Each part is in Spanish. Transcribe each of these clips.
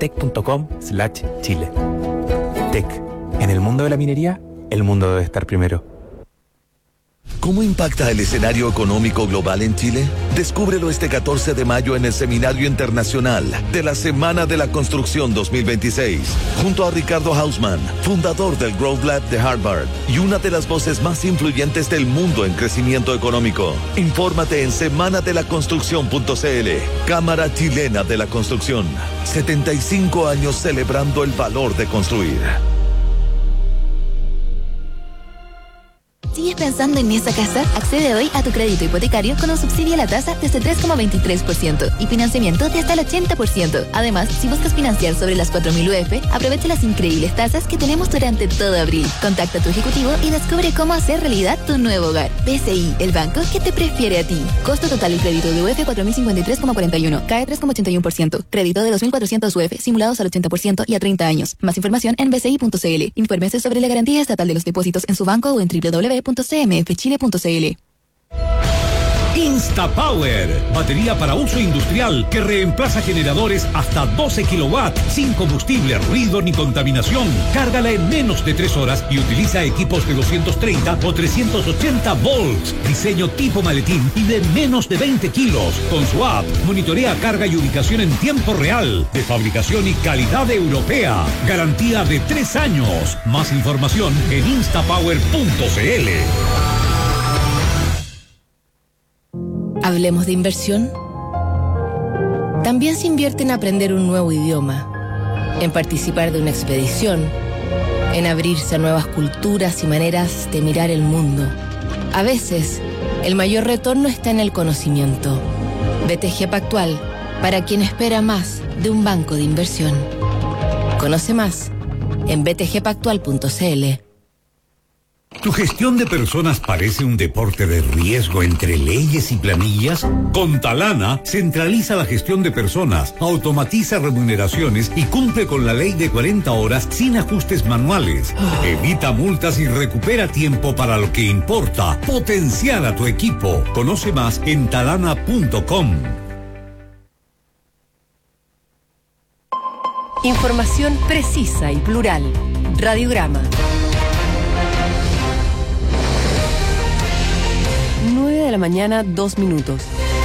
tec.com/Chile. Tec. En el mundo de la minería, el mundo debe estar primero. ¿Cómo impacta el escenario económico global en Chile? Descúbrelo este 14 de mayo en el Seminario Internacional de la Semana de la Construcción 2026, junto a Ricardo Hausmann, fundador del Growth Lab de Harvard y una de las voces más influyentes del mundo en crecimiento económico. Infórmate en semanadelaconstrucción.cl. Cámara Chilena de la Construcción. 75 años celebrando el valor de construir. ¿Sigues pensando en esa casa? Accede hoy a tu crédito hipotecario con un subsidio a la tasa desde 3,23% y financiamiento de hasta el 80%. Además, si buscas financiar sobre las 4.000 UF, aprovecha las increíbles tasas que tenemos durante todo abril. Contacta a tu ejecutivo y descubre cómo hacer realidad tu nuevo hogar. BCI, el banco que te prefiere a ti. Costo total del crédito de UF 4.053,41. CAE 3,81%. Crédito de 2.400 UF simulados al 80% y a 30 años. Más información en bci.cl. Infórmese sobre la garantía estatal de los depósitos en su banco o en www.cmfchile.cl. InstaPower, batería para uso industrial que reemplaza generadores hasta 12 kilowatts sin combustible, ruido ni contaminación. Cárgala en menos de 3 horas y utiliza equipos de 230 o 380 volts. Diseño tipo maletín y de menos de 20 kilos. Con su app, monitorea carga y ubicación en tiempo real. De fabricación y calidad europea. Garantía de 3 años. Más información en instapower.cl. ¿Hablemos de inversión? También se invierte en aprender un nuevo idioma, en participar de una expedición, en abrirse a nuevas culturas y maneras de mirar el mundo. A veces, el mayor retorno está en el conocimiento. BTG Pactual, para quien espera más de un banco de inversión. Conoce más en btgpactual.cl. ¿Tu gestión de personas parece un deporte de riesgo entre leyes y planillas? Con Talana, centraliza la gestión de personas, automatiza remuneraciones y cumple con la ley de 40 horas sin ajustes manuales. Evita multas y recupera tiempo para lo que importa. Potenciar a tu equipo. Conoce más en talana.com. Información precisa y plural. Radiograma. 9 de la mañana, 2 minutos.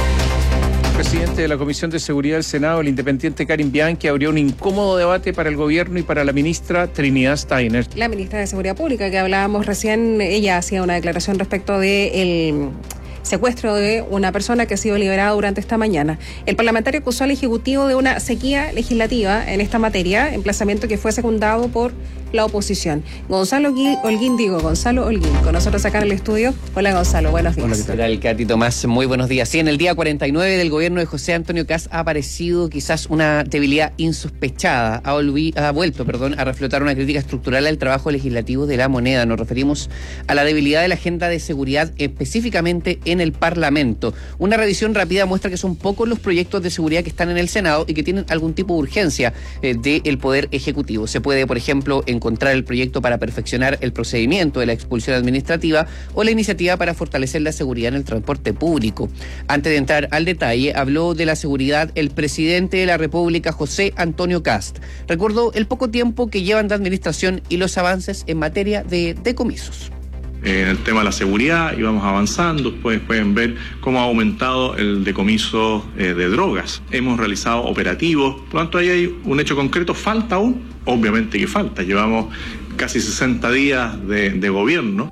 El presidente de la Comisión de Seguridad del Senado, el independiente Karin Bianchi, abrió un incómodo debate para el gobierno y para la ministra Trinidad Steiner. La ministra de Seguridad Pública que hablábamos recién, ella hacía una declaración respecto del secuestro de una persona que ha sido liberada durante esta mañana. El parlamentario acusó al Ejecutivo de una sequía legislativa en esta materia, emplazamiento que fue secundado por la oposición. Gonzalo Holguín, con nosotros acá en el estudio. Hola Gonzalo, buenos días. Hola, ¿qué tal, Katy Tomás? Muy buenos días. Sí, en el día 49 del gobierno de José Antonio Kast ha aparecido quizás una debilidad insospechada. Ha vuelto a reflotar una crítica estructural al trabajo legislativo de la moneda. Nos referimos a la debilidad de la agenda de seguridad, específicamente en el Parlamento. Una revisión rápida muestra que son pocos los proyectos de seguridad que están en el Senado y que tienen algún tipo de urgencia del Poder Ejecutivo. Se puede, por ejemplo, encontrar el proyecto para perfeccionar el procedimiento de la expulsión administrativa o la iniciativa para fortalecer la seguridad en el transporte público. Antes de entrar al detalle, habló de la seguridad el presidente de la República, José Antonio Kast. Recordó el poco tiempo que llevan de administración y los avances en materia de decomisos. En el tema de la seguridad íbamos avanzando, después pueden ver cómo ha aumentado el decomiso de drogas. Hemos realizado operativos, por lo tanto ahí hay un hecho concreto. ¿Falta aún? Obviamente que falta, llevamos casi 60 días de gobierno.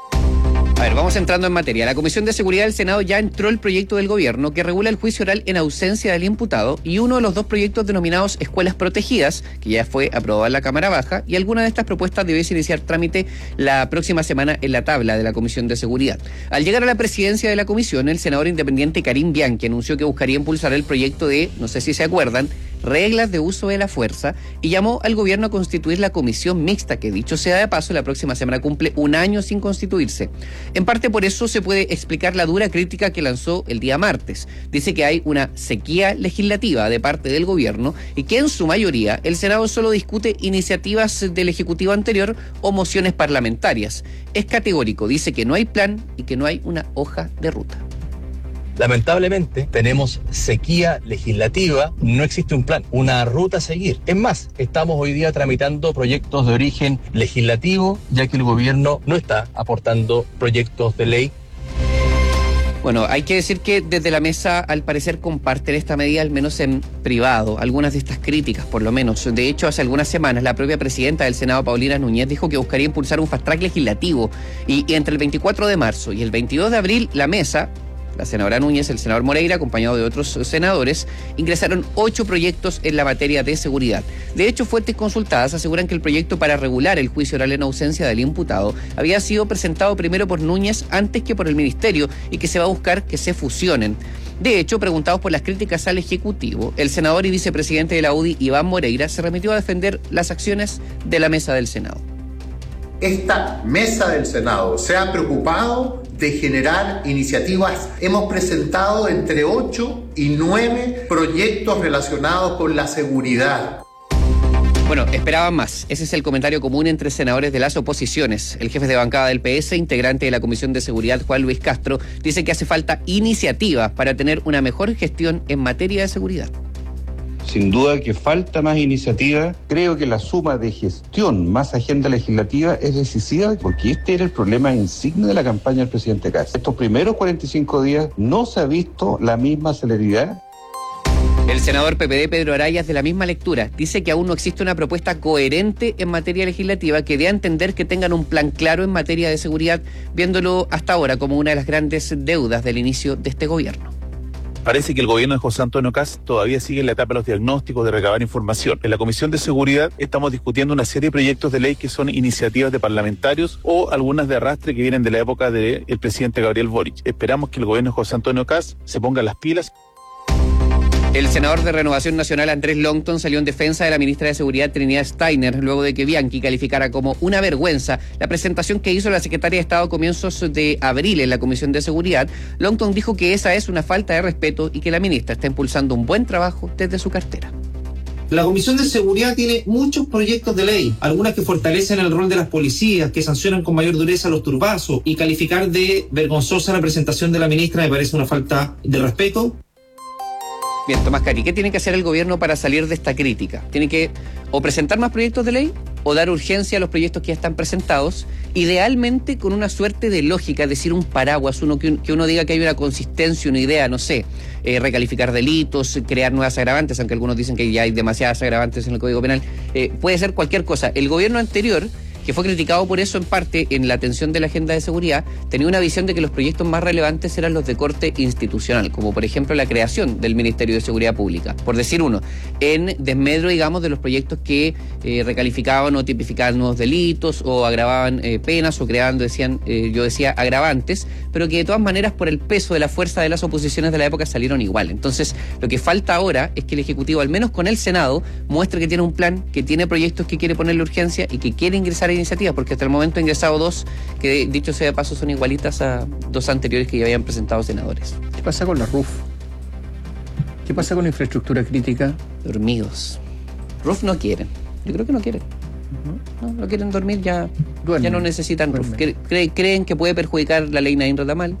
A ver, vamos entrando en materia. La Comisión de Seguridad del Senado ya entró el proyecto del gobierno que regula el juicio oral en ausencia del imputado y uno de los dos proyectos denominados escuelas protegidas, que ya fue aprobado en la Cámara Baja, y alguna de estas propuestas debiese iniciar trámite la próxima semana en la tabla de la Comisión de Seguridad. Al llegar a la presidencia de la comisión, el senador independiente Karin Bianchi anunció que buscaría impulsar el proyecto de, no sé si se acuerdan, reglas de uso de la fuerza, y llamó al gobierno a constituir la comisión mixta, que dicho sea de paso, la próxima semana cumple un año sin constituirse. En parte por eso se puede explicar la dura crítica que lanzó el día martes. Dice que hay una sequía legislativa de parte del gobierno y que en su mayoría el Senado solo discute iniciativas del Ejecutivo anterior o mociones parlamentarias. Es categórico, dice que no hay plan y que no hay una hoja de ruta. Lamentablemente tenemos sequía legislativa, no existe un plan, una ruta a seguir. Es más, estamos hoy día tramitando proyectos de origen legislativo, ya que el gobierno no está aportando proyectos de ley. Bueno, hay que decir que desde la mesa al parecer comparten esta medida, al menos en privado, algunas de estas críticas por lo menos. De hecho, hace algunas semanas la propia presidenta del Senado, Paulina Núñez, dijo que buscaría impulsar un fast track legislativo y entre el 24 de marzo y el 22 de abril la mesa, la senadora Núñez, el senador Moreira, acompañado de otros senadores, ingresaron 8 proyectos en la materia de seguridad. De hecho, fuentes consultadas aseguran que el proyecto para regular el juicio oral en ausencia del imputado había sido presentado primero por Núñez antes que por el Ministerio y que se va a buscar que se fusionen. De hecho, preguntados por las críticas al Ejecutivo, el senador y vicepresidente de la UDI, Iván Moreira, se remitió a defender las acciones de la mesa del Senado. Esta mesa del Senado se ha preocupado de generar iniciativas. Hemos presentado entre 8 y 9 proyectos relacionados con la seguridad. Bueno, esperaban más. Ese es el comentario común entre senadores de las oposiciones. El jefe de bancada del PS, integrante de la Comisión de Seguridad, Juan Luis Castro, dice que hace falta iniciativas para tener una mejor gestión en materia de seguridad. Sin duda que falta más iniciativa. Creo que la suma de gestión más agenda legislativa es decisiva porque este era el problema insignia de la campaña del presidente Kast. Estos primeros 45 días no se ha visto la misma celeridad. El senador PPD, Pedro Araya, es de la misma lectura. Dice que aún no existe una propuesta coherente en materia legislativa que dé a entender que tengan un plan claro en materia de seguridad, viéndolo hasta ahora como una de las grandes deudas del inicio de este gobierno. Parece que el gobierno de José Antonio Kast todavía sigue en la etapa de los diagnósticos, de recabar información. En la Comisión de Seguridad estamos discutiendo una serie de proyectos de ley que son iniciativas de parlamentarios o algunas de arrastre que vienen de la época del presidente Gabriel Boric. Esperamos que el gobierno de José Antonio Kast se ponga las pilas. El senador de Renovación Nacional, Andrés Longton, salió en defensa de la ministra de Seguridad, Trinidad Steiner, luego de que Bianchi calificara como una vergüenza la presentación que hizo la secretaria de Estado a comienzos de abril en la Comisión de Seguridad. Longton dijo que esa es una falta de respeto y que la ministra está impulsando un buen trabajo desde su cartera. La Comisión de Seguridad tiene muchos proyectos de ley, algunas que fortalecen el rol de las policías, que sancionan con mayor dureza los turbazos, y calificar de vergonzosa la presentación de la ministra me parece una falta de respeto. Bien, Tomás Cari, ¿qué tiene que hacer el gobierno para salir de esta crítica? Tiene que o presentar más proyectos de ley o dar urgencia a los proyectos que ya están presentados, idealmente con una suerte de lógica, es decir, un paraguas, que uno diga que hay una consistencia, una idea, no sé, recalificar delitos, crear nuevas agravantes, aunque algunos dicen que ya hay demasiadas agravantes en el Código Penal, puede ser cualquier cosa. El gobierno anterior, que fue criticado por eso en parte en la atención de la agenda de seguridad, tenía una visión de que los proyectos más relevantes eran los de corte institucional, como por ejemplo la creación del Ministerio de Seguridad Pública, por decir uno, en desmedro, digamos, de los proyectos que recalificaban o tipificaban nuevos delitos o agravaban penas o creaban, yo decía, agravantes, pero que de todas maneras por el peso de la fuerza de las oposiciones de la época salieron igual. Entonces, lo que falta ahora es que el Ejecutivo, al menos con el Senado, muestre que tiene un plan, que tiene proyectos que quiere ponerle urgencia y que quiere ingresar iniciativas, porque hasta el momento ha ingresado 2 que, dicho sea de paso, son igualitas a 2 anteriores que ya habían presentado senadores. ¿Qué pasa con la RUF? ¿Qué pasa con infraestructura crítica? Dormidos. RUF no quieren. Yo creo que no quieren. No quieren dormir, ya no necesitan RUF. Creen que puede perjudicar la ley Naín Retamal.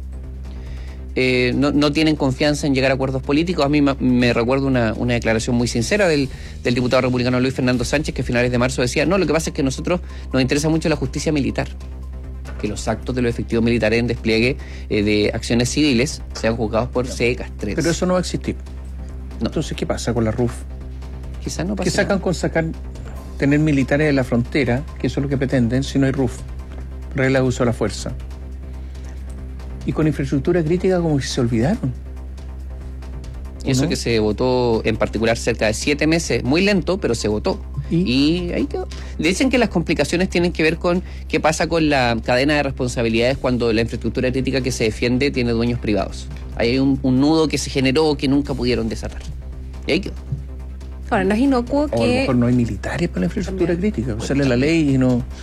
No tienen confianza en llegar a acuerdos políticos. A mí me recuerdo una declaración muy sincera del diputado republicano Luis Fernando Sánchez, que a finales de marzo decía, no, lo que pasa es que a nosotros nos interesa mucho la justicia militar, que los actos de los efectivos militares en despliegue de acciones civiles sean juzgados por CECASTRES. Pero eso no va a existir. No. Entonces, ¿qué pasa con la RUF? Quizás no pasa. ¿Qué sacan con tener militares en la frontera, que eso es lo que pretenden, si no hay RUF? Regla de uso de la fuerza. Y con infraestructura crítica como que se olvidaron. Y eso, ¿no? Que se votó en particular cerca de 7 meses, muy lento, pero se votó. Y ahí quedó. Dicen que las complicaciones tienen que ver con qué pasa con la cadena de responsabilidades cuando la infraestructura crítica que se defiende tiene dueños privados. Hay un nudo que se generó que nunca pudieron desatar. Y ahí quedó. Ahora, no es inocuo que... O a lo mejor no hay militares para la infraestructura crítica. Sale la ley y no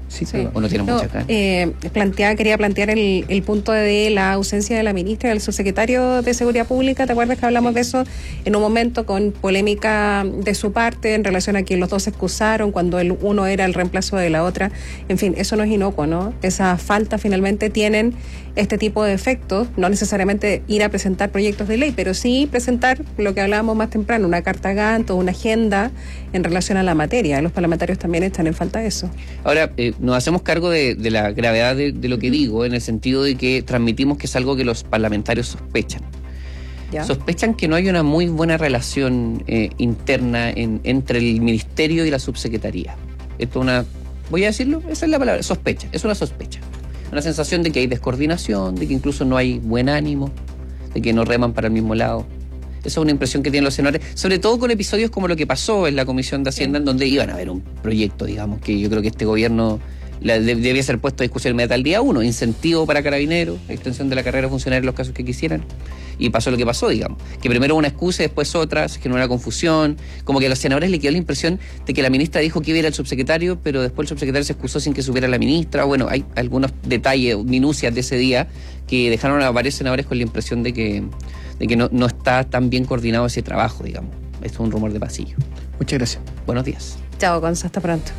Sí, ¿O no tienen mucha cara? Quería plantear el punto de la ausencia de la ministra y del subsecretario de Seguridad Pública. ¿Te acuerdas que hablamos de eso en un momento con polémica de su parte en relación a que los dos se excusaron cuando el uno era el reemplazo de la otra? En fin, eso no es inocuo, ¿no? Esas faltas finalmente tienen este tipo de efectos, no necesariamente ir a presentar proyectos de ley, pero sí presentar lo que hablábamos más temprano, una carta Gantt o una agenda en relación a la materia. Los parlamentarios también están en falta de eso. Ahora, nos hacemos cargo de la gravedad de lo que digo, en el sentido de que transmitimos que es algo que los parlamentarios sospechan. ¿Ya? Sospechan que no hay una muy buena relación interna entre el ministerio y la subsecretaría. Esto es una, voy a decirlo, esa es la palabra, sospecha, es una sospecha. Una sensación de que hay descoordinación, de que incluso no hay buen ánimo, de que no reman para el mismo lado. Esa es una impresión que tienen los senadores, sobre todo con episodios como lo que pasó en la Comisión de Hacienda, en donde iban a haber un proyecto, digamos, que yo creo que este gobierno debía ser puesto a discusión inmediata al día 1, incentivo para carabineros, extensión de la carrera funcionaria en los casos que quisieran. Y pasó lo que pasó, digamos, que primero una excusa y después otra, se generó una confusión, como que a los senadores le quedó la impresión de que la ministra dijo que iba a ir al subsecretario, pero después el subsecretario se excusó sin que supiera la ministra. Bueno, hay algunos detalles, minucias de ese día que dejaron a varios senadores con la impresión de que no está tan bien coordinado ese trabajo, digamos. Esto es un rumor de pasillo. Muchas gracias. Buenos días. Chao, Gonza, hasta pronto.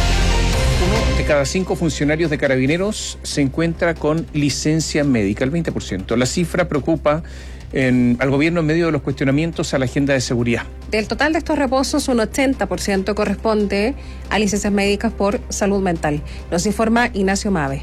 1 de cada 5 funcionarios de Carabineros se encuentra con licencia médica, el 20%. La cifra preocupa al gobierno en medio de los cuestionamientos a la agenda de seguridad. Del total de estos reposos, un 80% corresponde a licencias médicas por salud mental. Nos informa Ignacio Mave.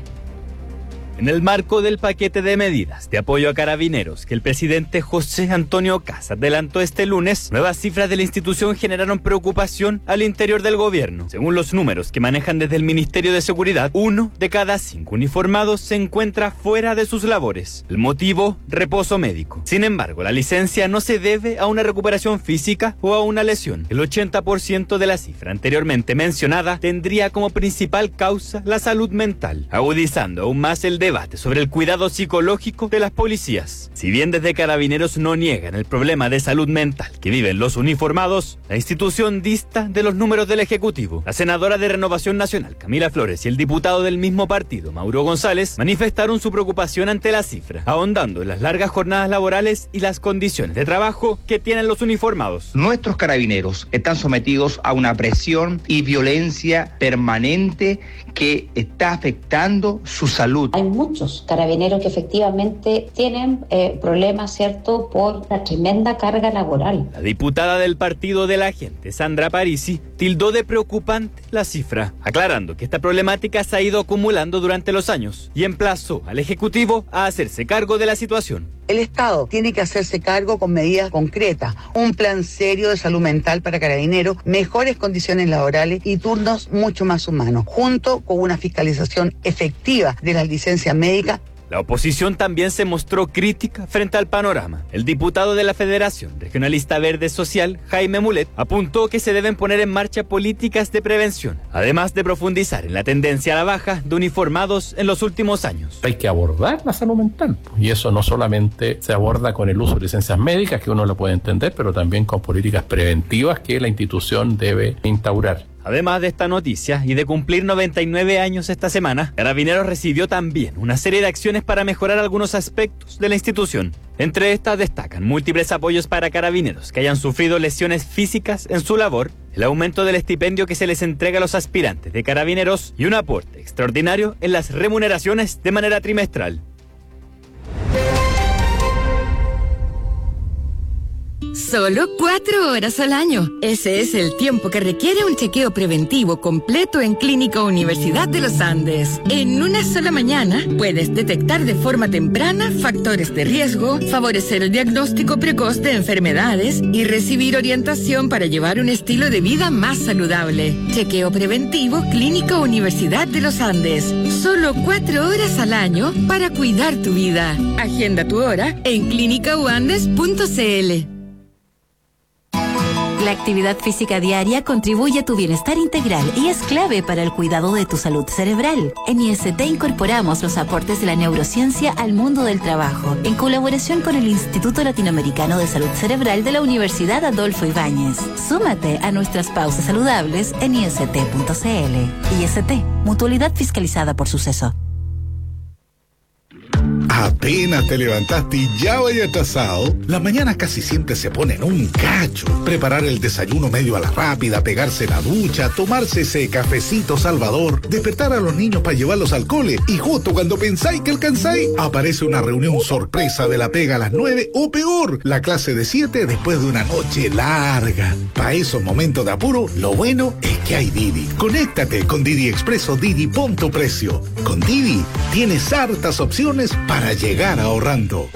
En el marco del paquete de medidas de apoyo a Carabineros que el presidente José Antonio Kast adelantó este lunes, nuevas cifras de la institución generaron preocupación al interior del gobierno. Según los números que manejan desde el Ministerio de Seguridad, 1 de cada 5 uniformados se encuentra fuera de sus labores. El motivo, reposo médico. Sin embargo, la licencia no se debe a una recuperación física o a una lesión. El 80% de la cifra anteriormente mencionada tendría como principal causa la salud mental, agudizando aún más el debate sobre el cuidado psicológico de las policías. Si bien desde Carabineros no niegan el problema de salud mental que viven los uniformados, la institución dista de los números del Ejecutivo. La senadora de Renovación Nacional, Camila Flores, y el diputado del mismo partido, Mauro González, manifestaron su preocupación ante la cifra, ahondando en las largas jornadas laborales y las condiciones de trabajo que tienen los uniformados. Nuestros carabineros están sometidos a una presión y violencia permanente que está afectando su salud. Hay muchos carabineros que efectivamente tienen problemas, ¿cierto?, por la tremenda carga laboral. La diputada del partido de la gente, Sandra Parisi, tildó de preocupante la cifra, aclarando que esta problemática se ha ido acumulando durante los años y emplazó al Ejecutivo a hacerse cargo de la situación. El Estado tiene que hacerse cargo con medidas concretas, un plan serio de salud mental para Carabineros, mejores condiciones laborales y turnos mucho más humanos, junto con una fiscalización efectiva de las licencias médicas. La oposición también se mostró crítica frente al panorama. El diputado de la Federación Regionalista Verde Social, Jaime Mulet, apuntó que se deben poner en marcha políticas de prevención, además de profundizar en la tendencia a la baja de uniformados en los últimos años. Hay que abordar la salud mental, y eso no solamente se aborda con el uso de licencias médicas, que uno lo puede entender, pero también con políticas preventivas que la institución debe instaurar. Además de esta noticia y de cumplir 99 años esta semana, Carabineros recibió también una serie de acciones para mejorar algunos aspectos de la institución. Entre estas destacan múltiples apoyos para carabineros que hayan sufrido lesiones físicas en su labor, el aumento del estipendio que se les entrega a los aspirantes de carabineros y un aporte extraordinario en las remuneraciones de manera trimestral. Solo 4 horas al año. Ese es el tiempo que requiere un chequeo preventivo completo en Clínica Universidad de los Andes. En una sola mañana puedes detectar de forma temprana factores de riesgo, favorecer el diagnóstico precoz de enfermedades y recibir orientación para llevar un estilo de vida más saludable. Chequeo preventivo Clínica Universidad de los Andes. Solo 4 horas al año para cuidar tu vida. Agenda tu hora en clinicauandes.cl. La actividad física diaria contribuye a tu bienestar integral y es clave para el cuidado de tu salud cerebral. En IST incorporamos los aportes de la neurociencia al mundo del trabajo, en colaboración con el Instituto Latinoamericano de Salud Cerebral de la Universidad Adolfo Ibáñez. Súmate a nuestras pausas saludables en ist.cl. IST, mutualidad fiscalizada por Suceso. Apenas te levantaste y ya vaya atrasado. Las mañanas casi siempre se ponen un cacho. Preparar el desayuno medio a la rápida, pegarse la ducha, tomarse ese cafecito salvador, despertar a los niños para llevarlos al cole y justo cuando pensáis que alcanzáis, aparece una reunión sorpresa de la pega a las 9 o peor, la clase de 7 después de una noche larga. Para esos momentos de apuro, lo bueno es que hay Didi. Conéctate con Didi Expreso Didi, pon tu precio. Con Didi tienes hartas opciones para llegar ahorrando.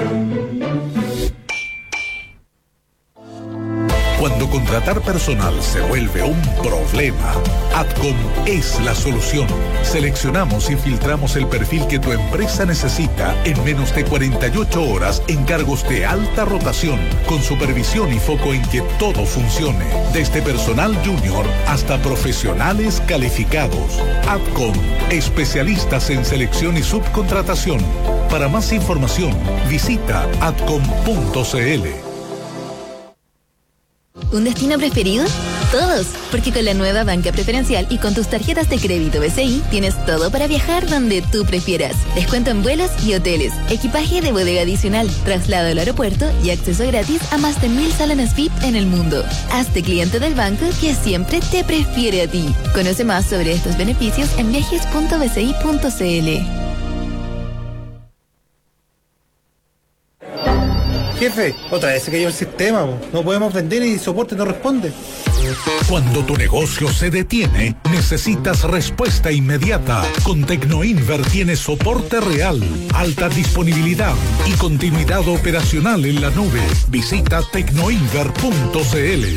Cuando contratar personal se vuelve un problema, Adcom es la solución. Seleccionamos y filtramos el perfil que tu empresa necesita en menos de 48 horas en cargos de alta rotación, con supervisión y foco en que todo funcione, desde personal junior hasta profesionales calificados. Adcom, especialistas en selección y subcontratación. Para más información, visita adcom.cl. ¿Un destino preferido? Todos, porque con la nueva banca preferencial y con tus tarjetas de crédito BCI tienes todo para viajar donde tú prefieras. Descuento en vuelos y hoteles, equipaje de bodega adicional, traslado al aeropuerto y acceso gratis a más de 1000 salones VIP en el mundo. Hazte cliente del banco que siempre te prefiere a ti. Conoce más sobre estos beneficios en viajes.bci.cl. Jefe, otra vez se cayó el sistema, no podemos vender y soporte no responde. Cuando tu negocio se detiene, necesitas respuesta inmediata. Con Tecnoinver tienes soporte real, alta disponibilidad y continuidad operacional en la nube. Visita tecnoinver.cl.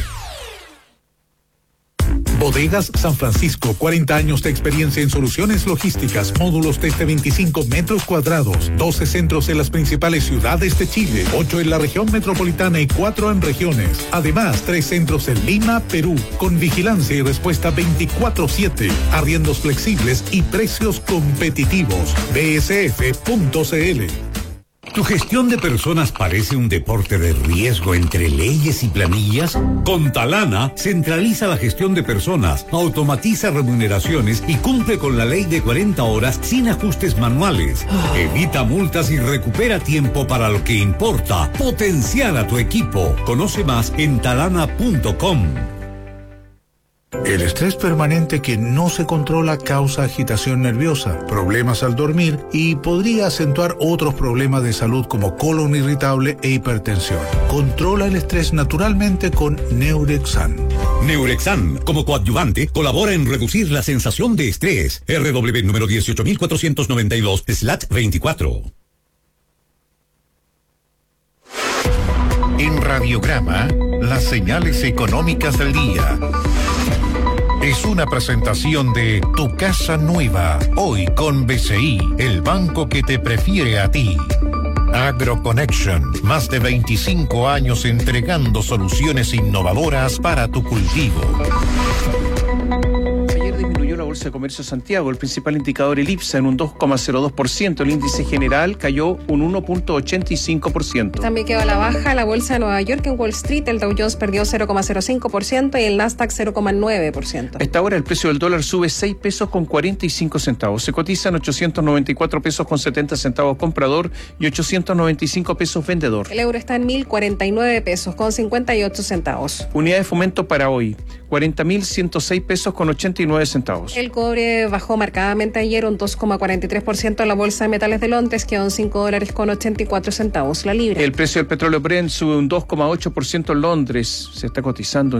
Bodegas San Francisco, 40 años de experiencia en soluciones logísticas, módulos desde 25 metros cuadrados, 12 centros en las principales ciudades de Chile, 8 en la región metropolitana y 4 en regiones. Además, 3 centros en Lima, Perú, con vigilancia y respuesta 24/7, arriendos flexibles y precios competitivos. bsf.cl. ¿Tu gestión de personas parece un deporte de riesgo entre leyes y planillas? Con Talana, centraliza la gestión de personas, automatiza remuneraciones y cumple con la ley de 40 horas sin ajustes manuales. Evita multas y recupera tiempo para lo que importa. Potenciar a tu equipo. Conoce más en talana.com. El estrés permanente que no se controla causa agitación nerviosa, problemas al dormir y podría acentuar otros problemas de salud como colon irritable e hipertensión. Controla el estrés naturalmente con Neurexan. Neurexan, como coadyuvante, colabora en reducir la sensación de estrés. RW número 18492/24. En Radiograma, las señales económicas del día. Es una presentación de Tu Casa Nueva, hoy con BCI, el banco que te prefiere a ti. AgroConnection, más de 25 años entregando soluciones innovadoras para tu cultivo. La Bolsa de Comercio de Santiago, el principal indicador, el IPSA, en un 2,02%. El índice general cayó un 1,85%. También quedó a la baja la Bolsa de Nueva York. En Wall Street el Dow Jones perdió 0,05% y el Nasdaq 0,9%. A esta hora el precio del dólar sube 6 pesos con 45 centavos. Se cotizan 894 pesos con 70 centavos comprador y 895 pesos vendedor. El euro está en 1.049 pesos con 58 centavos. Unidad de fomento para hoy, 40.106 pesos con 89 centavos. El cobre bajó marcadamente ayer un 2,43% en la Bolsa de Metales de Londres, quedó en $5.84 la libra. El precio del petróleo Brent sube un 2,8% en Londres, se está cotizando en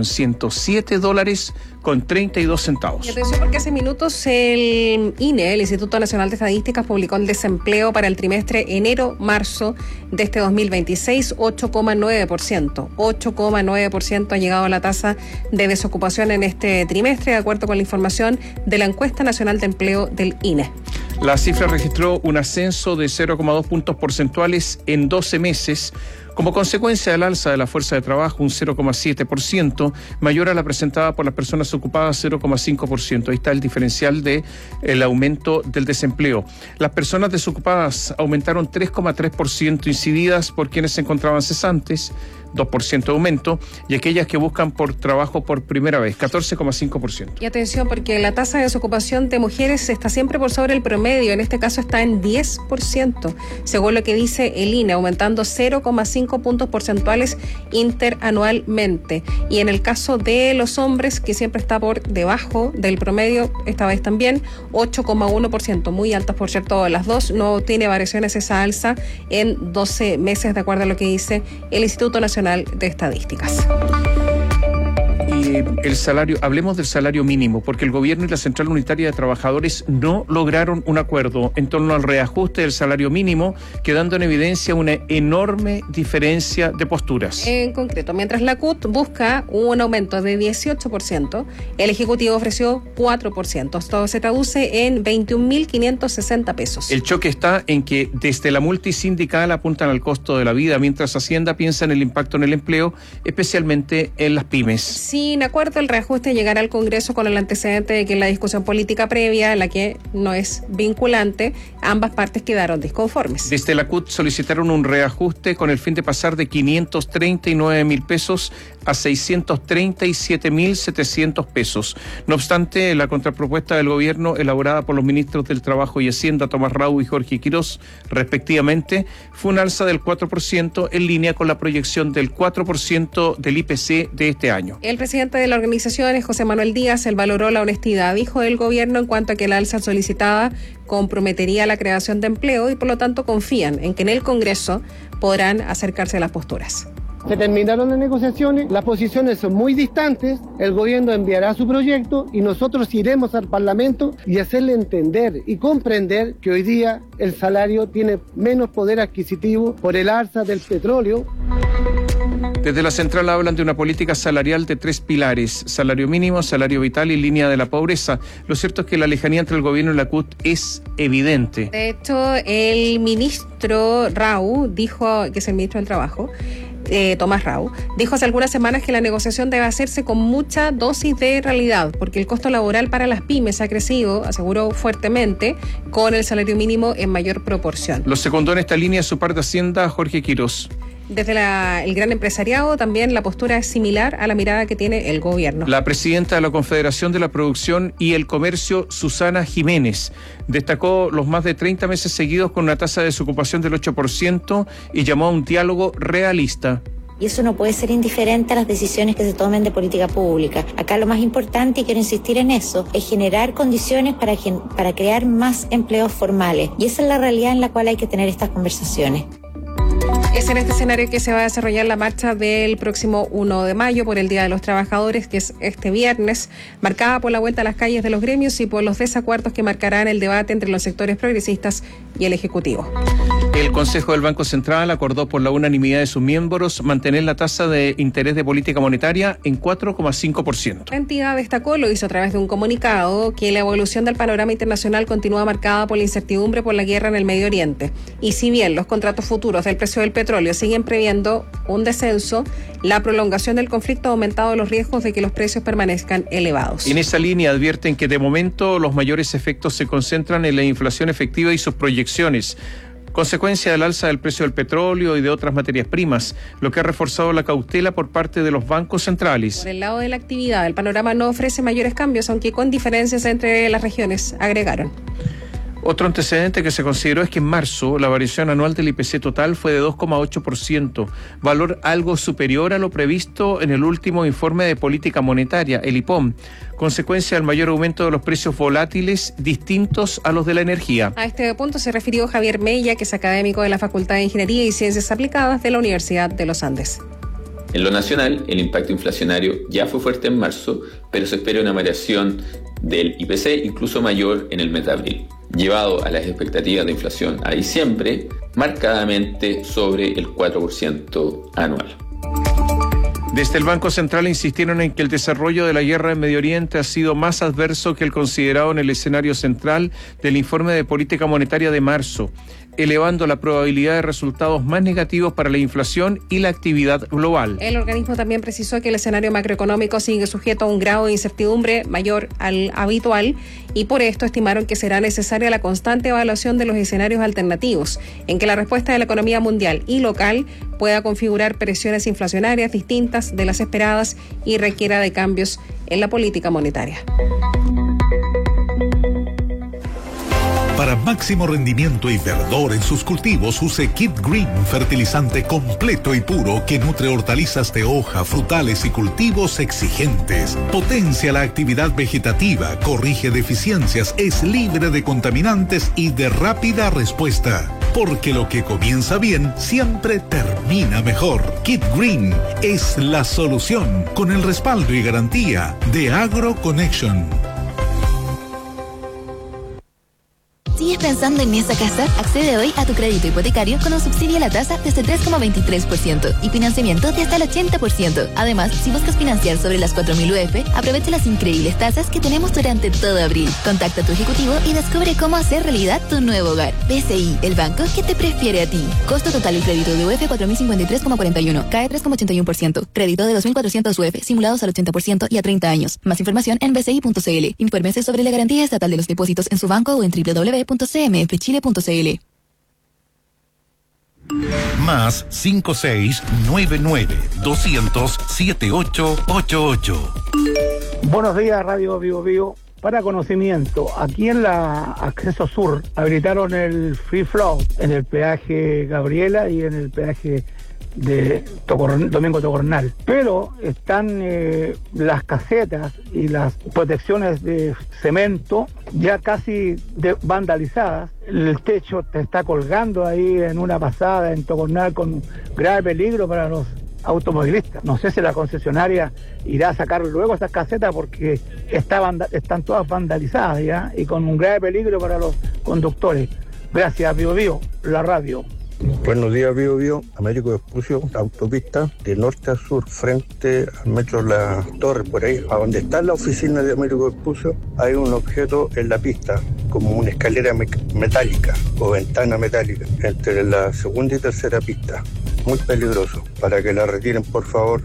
$107.32. Y atención porque hace minutos el INE, el Instituto Nacional de Estadísticas, publicó el desempleo para el trimestre enero-marzo de este 2026, 8,9%. 8,9% ha llegado la tasa de desocupación en este trimestre, de acuerdo con la información de la Encuesta Nacional de Empleo del INE. La cifra registró un ascenso de 0,2 puntos porcentuales en 12 meses, Como consecuencia del alza de la fuerza de trabajo, un 0,7%, mayor a la presentada por las personas ocupadas, 0,5%. Ahí está el diferencial del aumento del desempleo. Las personas desocupadas aumentaron 3,3%, incididas por quienes se encontraban cesantes, 2% de aumento, y aquellas que buscan por trabajo por primera vez, 14,5%. Y atención, porque la tasa de desocupación de mujeres está siempre por sobre el promedio, en este caso está en 10%, según lo que dice el INE, aumentando 0,5 puntos porcentuales interanualmente. Y en el caso de los hombres, que siempre está por debajo del promedio, esta vez también 8,1%, muy altas por cierto las dos, no tiene variaciones esa alza en 12 meses, de acuerdo a lo que dice el Instituto Nacional de Estadísticas. Y el salario, hablemos del salario mínimo, porque el gobierno y la Central Unitaria de Trabajadores no lograron un acuerdo en torno al reajuste del salario mínimo, quedando en evidencia una enorme diferencia de posturas. En concreto, mientras la CUT busca un aumento de 18%, el Ejecutivo ofreció 4%. Esto se traduce en 21.560 pesos. El choque está en que desde la multisindical apuntan al costo de la vida, mientras Hacienda piensa en el impacto en el empleo, especialmente en las pymes. Sin acuerdo, el reajuste llegará al Congreso con el antecedente de que en la discusión política previa, en la que no es vinculante, ambas partes quedaron disconformes. Desde la CUT solicitaron un reajuste con el fin de pasar de 539.000 pesos a 637.700 pesos. No obstante, la contrapropuesta del gobierno, elaborada por los ministros del Trabajo y Hacienda, Tomás Rau y Jorge Quirós, respectivamente, fue un alza del 4% en línea con la proyección del 4% del IPC de este año. El presidente de la organización, José Manuel Díaz, él valoró la honestidad, dijo del gobierno en cuanto a que la alza solicitada comprometería la creación de empleo y por lo tanto confían en que en el Congreso podrán acercarse a las posturas. Se terminaron las negociaciones, las posiciones son muy distantes, el gobierno enviará su proyecto y nosotros iremos al Parlamento y hacerle entender y comprender que hoy día el salario tiene menos poder adquisitivo por el alza del petróleo. Desde la central hablan de una política salarial de 3 pilares: salario mínimo, salario vital y línea de la pobreza. Lo cierto es que la lejanía entre el gobierno y la CUT es evidente. De hecho, el ministro Rau dijo, que es el ministro del Trabajo, Tomás Rau, dijo hace algunas semanas que la negociación debe hacerse con mucha dosis de realidad, porque el costo laboral para las pymes ha crecido, aseguró fuertemente, con el salario mínimo en mayor proporción. Lo secundó en esta línea su par de Hacienda, Jorge Quirós. Desde el gran empresariado también la postura es similar a la mirada que tiene el gobierno. La presidenta de la Confederación de la Producción y el Comercio, Susana Jiménez, destacó los más de 30 meses seguidos con una tasa de desocupación del 8% y llamó a un diálogo realista. Y eso no puede ser indiferente a las decisiones que se tomen de política pública. Acá lo más importante, y quiero insistir en eso, es generar condiciones para crear más empleos formales. Y esa es la realidad en la cual hay que tener estas conversaciones. Es en este escenario que se va a desarrollar la marcha del próximo 1 de mayo por el Día de los Trabajadores, que es este viernes, marcada por la vuelta a las calles de los gremios y por los desacuerdos que marcarán el debate entre los sectores progresistas y el Ejecutivo. El Consejo del Banco Central acordó por la unanimidad de sus miembros mantener la tasa de interés de política monetaria en 4,5%. La entidad destacó, lo hizo a través de un comunicado, que la evolución del panorama internacional continúa marcada por la incertidumbre por la guerra en el Medio Oriente. Y si bien los contratos futuros del precio del petróleo siguen previendo un descenso, la prolongación del conflicto ha aumentado los riesgos de que los precios permanezcan elevados. En esa línea advierten que de momento los mayores efectos se concentran en la inflación efectiva y sus proyecciones, consecuencia del alza del precio del petróleo y de otras materias primas, lo que ha reforzado la cautela por parte de los bancos centrales. Por el lado de la actividad, el panorama no ofrece mayores cambios, aunque con diferencias entre las regiones, agregaron. Otro antecedente que se consideró es que en marzo la variación anual del IPC total fue de 2,8%, valor algo superior a lo previsto en el último informe de política monetaria, el IPOM, consecuencia del mayor aumento de los precios volátiles distintos a los de la energía. A este punto se refirió Javier Mella, que es académico de la Facultad de Ingeniería y Ciencias Aplicadas de la Universidad de los Andes. En lo nacional, el impacto inflacionario ya fue fuerte en marzo, pero se espera una variación del IPC incluso mayor en el mes de abril, llevado a las expectativas de inflación a diciembre, marcadamente sobre el 4% anual. Desde el Banco Central insistieron en que el desarrollo de la guerra en Medio Oriente ha sido más adverso que el considerado en el escenario central del informe de política monetaria de marzo. elevando la probabilidad de resultados más negativos para la inflación y la actividad global. El organismo también precisó que el escenario macroeconómico sigue sujeto a un grado de incertidumbre mayor al habitual y por esto estimaron que será necesaria la constante evaluación de los escenarios alternativos, en que la respuesta de la economía mundial y local pueda configurar presiones inflacionarias distintas de las esperadas y requiera de cambios en la política monetaria. Para máximo rendimiento y verdor en sus cultivos, use Kid Green, fertilizante completo y puro que nutre hortalizas de hoja, frutales y cultivos exigentes. Potencia la actividad vegetativa, corrige deficiencias, es libre de contaminantes y de rápida respuesta. Porque lo que comienza bien siempre termina mejor. Kid Green es la solución, con el respaldo y garantía de AgroConnection. ¿Sigues pensando en esa casa? Accede hoy a tu crédito hipotecario con un subsidio a la tasa desde 3,23% y financiamiento de hasta el 80%. Además, si buscas financiar sobre las 4.000 UF, aprovecha las increíbles tasas que tenemos durante todo abril. Contacta a tu ejecutivo y descubre cómo hacer realidad tu nuevo hogar. BCI, el banco que te prefiere a ti. Costo total del crédito de UF 4.053,41. CAE 3,81%. Crédito de 2.400 UF simulados al 80% y a 30 años. Más información en bci.cl. Infórmese sobre la garantía estatal de los depósitos en su banco o en www.cmfchile.cl. Más 5699-200-7888. Buenos días, Radio Vivo Vivo. Para conocimiento, aquí en la Acceso Sur habilitaron el Free Flow en el peaje Gabriela y en el peaje de Domingo Tocornal, pero están las casetas y las protecciones de cemento ya casi vandalizadas. El techo te está colgando ahí en una pasada en Tocornal con grave peligro para los automovilistas. No sé si la concesionaria irá a sacar luego esas casetas porque están todas vandalizadas ya y con un grave peligro para los conductores. Gracias, Vivo Vivo, la radio. Buenos días, Vivo Vivo. Américo Vespucio, autopista de norte a sur, frente al metro La Torre, por ahí, a donde está la oficina de Américo Vespucio, hay un objeto en la pista, como una escalera metálica o ventana metálica, entre la segunda y tercera pista. Muy peligroso, para que la retiren, por favor.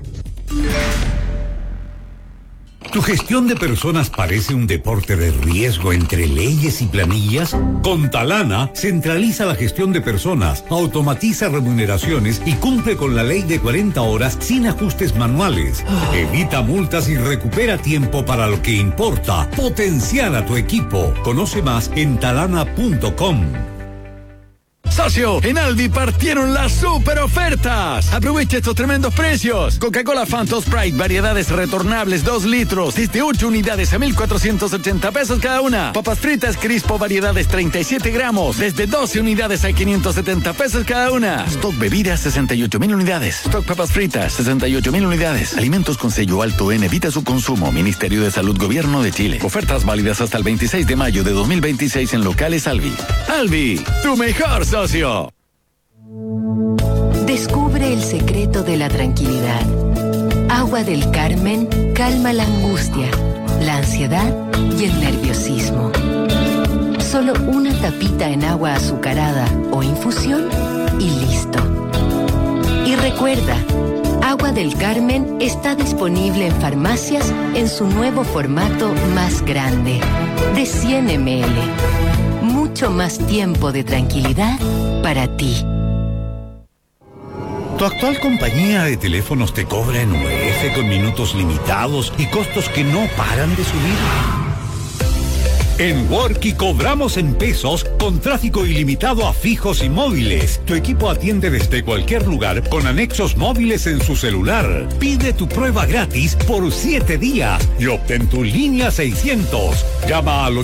¿Tu gestión de personas parece un deporte de riesgo entre leyes y planillas? Con Talana, centraliza la gestión de personas, automatiza remuneraciones y cumple con la ley de 40 horas sin ajustes manuales. Evita multas y recupera tiempo para lo que importa. Potenciar a tu equipo. Conoce más en talana.com. Socio, en Aldi partieron las super ofertas. Aprovecha estos tremendos precios. Coca-Cola Phantom Sprite, variedades retornables, 2 litros, desde 8 unidades a 1.480 pesos cada una. Papas fritas Crispo, variedades 37 gramos, desde 12 unidades a 570 pesos cada una. Stock bebidas, 68.000 unidades. Stock papas fritas, 68.000 unidades. Alimentos con sello alto en evita su consumo. Ministerio de Salud, Gobierno de Chile. Ofertas válidas hasta el 26 de mayo de 2026 en locales Alvi. Alvi, tu mejor socio. Descubre el secreto de la tranquilidad. Agua del Carmen calma la angustia, la ansiedad y el nerviosismo. Solo una tapita en agua azucarada o infusión y listo. Y recuerda, Agua del Carmen está disponible en farmacias en su nuevo formato más grande, de 100 ml. Mucho más tiempo de tranquilidad para ti. ¿Tu actual compañía de teléfonos te cobra en UF con minutos limitados y costos que no paran de subir? En Worky cobramos en pesos con tráfico ilimitado a fijos y móviles. Tu equipo atiende desde cualquier lugar con anexos móviles en su celular. Pide tu prueba gratis por 7 días y obtén tu línea 600. Llama al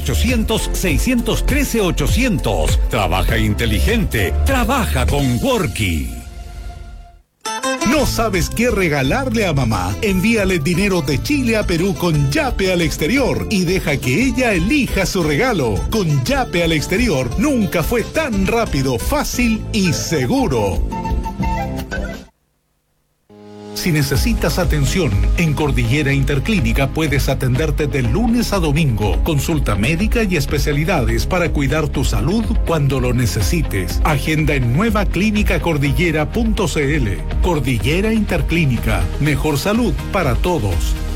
800-613-800. Trabaja inteligente. Trabaja con Worky. ¿No sabes qué regalarle a mamá? Envíale dinero de Chile a Perú con Yape al exterior y deja que ella elija su regalo. Con Yape al exterior nunca fue tan rápido, fácil y seguro. Si necesitas atención, en Cordillera Interclínica puedes atenderte de lunes a domingo. Consulta médica y especialidades para cuidar tu salud cuando lo necesites. Agenda en nuevaclínicacordillera.cl. Cordillera Interclínica. Mejor salud para todos.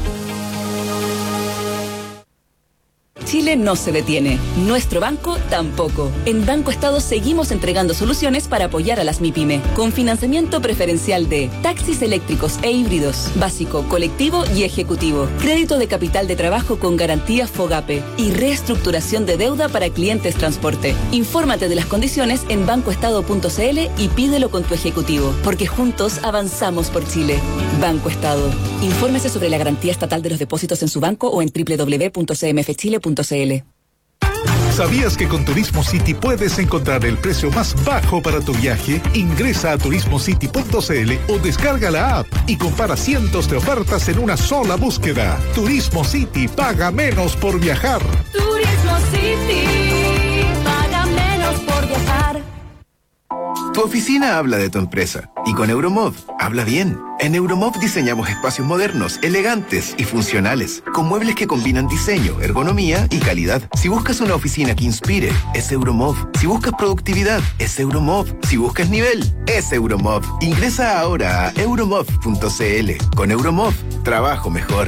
Chile no se detiene. Nuestro banco tampoco. En Banco Estado seguimos entregando soluciones para apoyar a las MIPYME, con financiamiento preferencial de taxis eléctricos e híbridos, básico, colectivo y ejecutivo, crédito de capital de trabajo con garantía FOGAPE y reestructuración de deuda para clientes transporte. Infórmate de las condiciones en bancoestado.cl y pídelo con tu ejecutivo, porque juntos avanzamos por Chile. Banco Estado. Infórmese sobre la garantía estatal de los depósitos en su banco o en www.cmfchile.cl. ¿Sabías que con Turismo City puedes encontrar el precio más bajo para tu viaje? Ingresa a turismocity.cl o descarga la app y compara cientos de ofertas en una sola búsqueda. Turismo City, paga menos por viajar. Turismo City, paga menos por viajar. Tu oficina habla de tu empresa y con Euromov habla bien. En Euromov diseñamos espacios modernos, elegantes y funcionales, con muebles que combinan diseño, ergonomía y calidad. Si buscas una oficina que inspire, es Euromov. Si buscas productividad, es Euromov. Si buscas nivel, es Euromov. Ingresa ahora a euromov.cl. Con Euromov, trabajo mejor.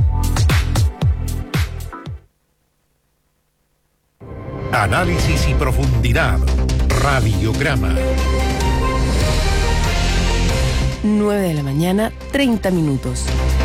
Análisis y profundidad. Radiograma. 9 de la mañana, 30 minutos.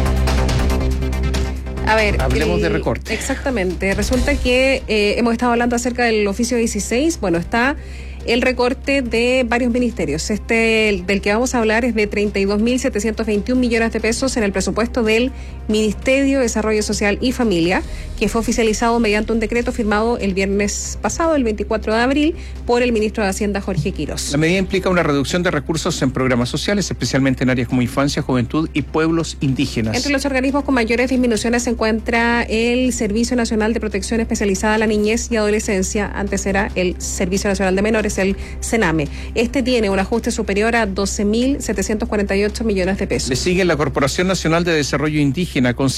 A ver, hablemos de recorte. Exactamente. Resulta que hemos estado hablando acerca del oficio 16. Bueno, está el recorte de varios ministerios. Del que vamos a hablar es de 32.721 millones de pesos en el presupuesto del Ministerio de Desarrollo Social y Familia, que fue oficializado mediante un decreto firmado el viernes pasado, el 24 de abril, por el ministro de Hacienda, Jorge Quirós. La medida implica una reducción de recursos en programas sociales, especialmente en áreas como infancia, juventud y pueblos indígenas. Entre los organismos con mayores disminuciones se encuentra el Servicio Nacional de Protección Especializada a la Niñez y Adolescencia, antes era el Servicio Nacional de Menores, el CENAME. Este tiene un ajuste superior a 12.748 millones de pesos. Le sigue la Corporación Nacional de Desarrollo Indígena con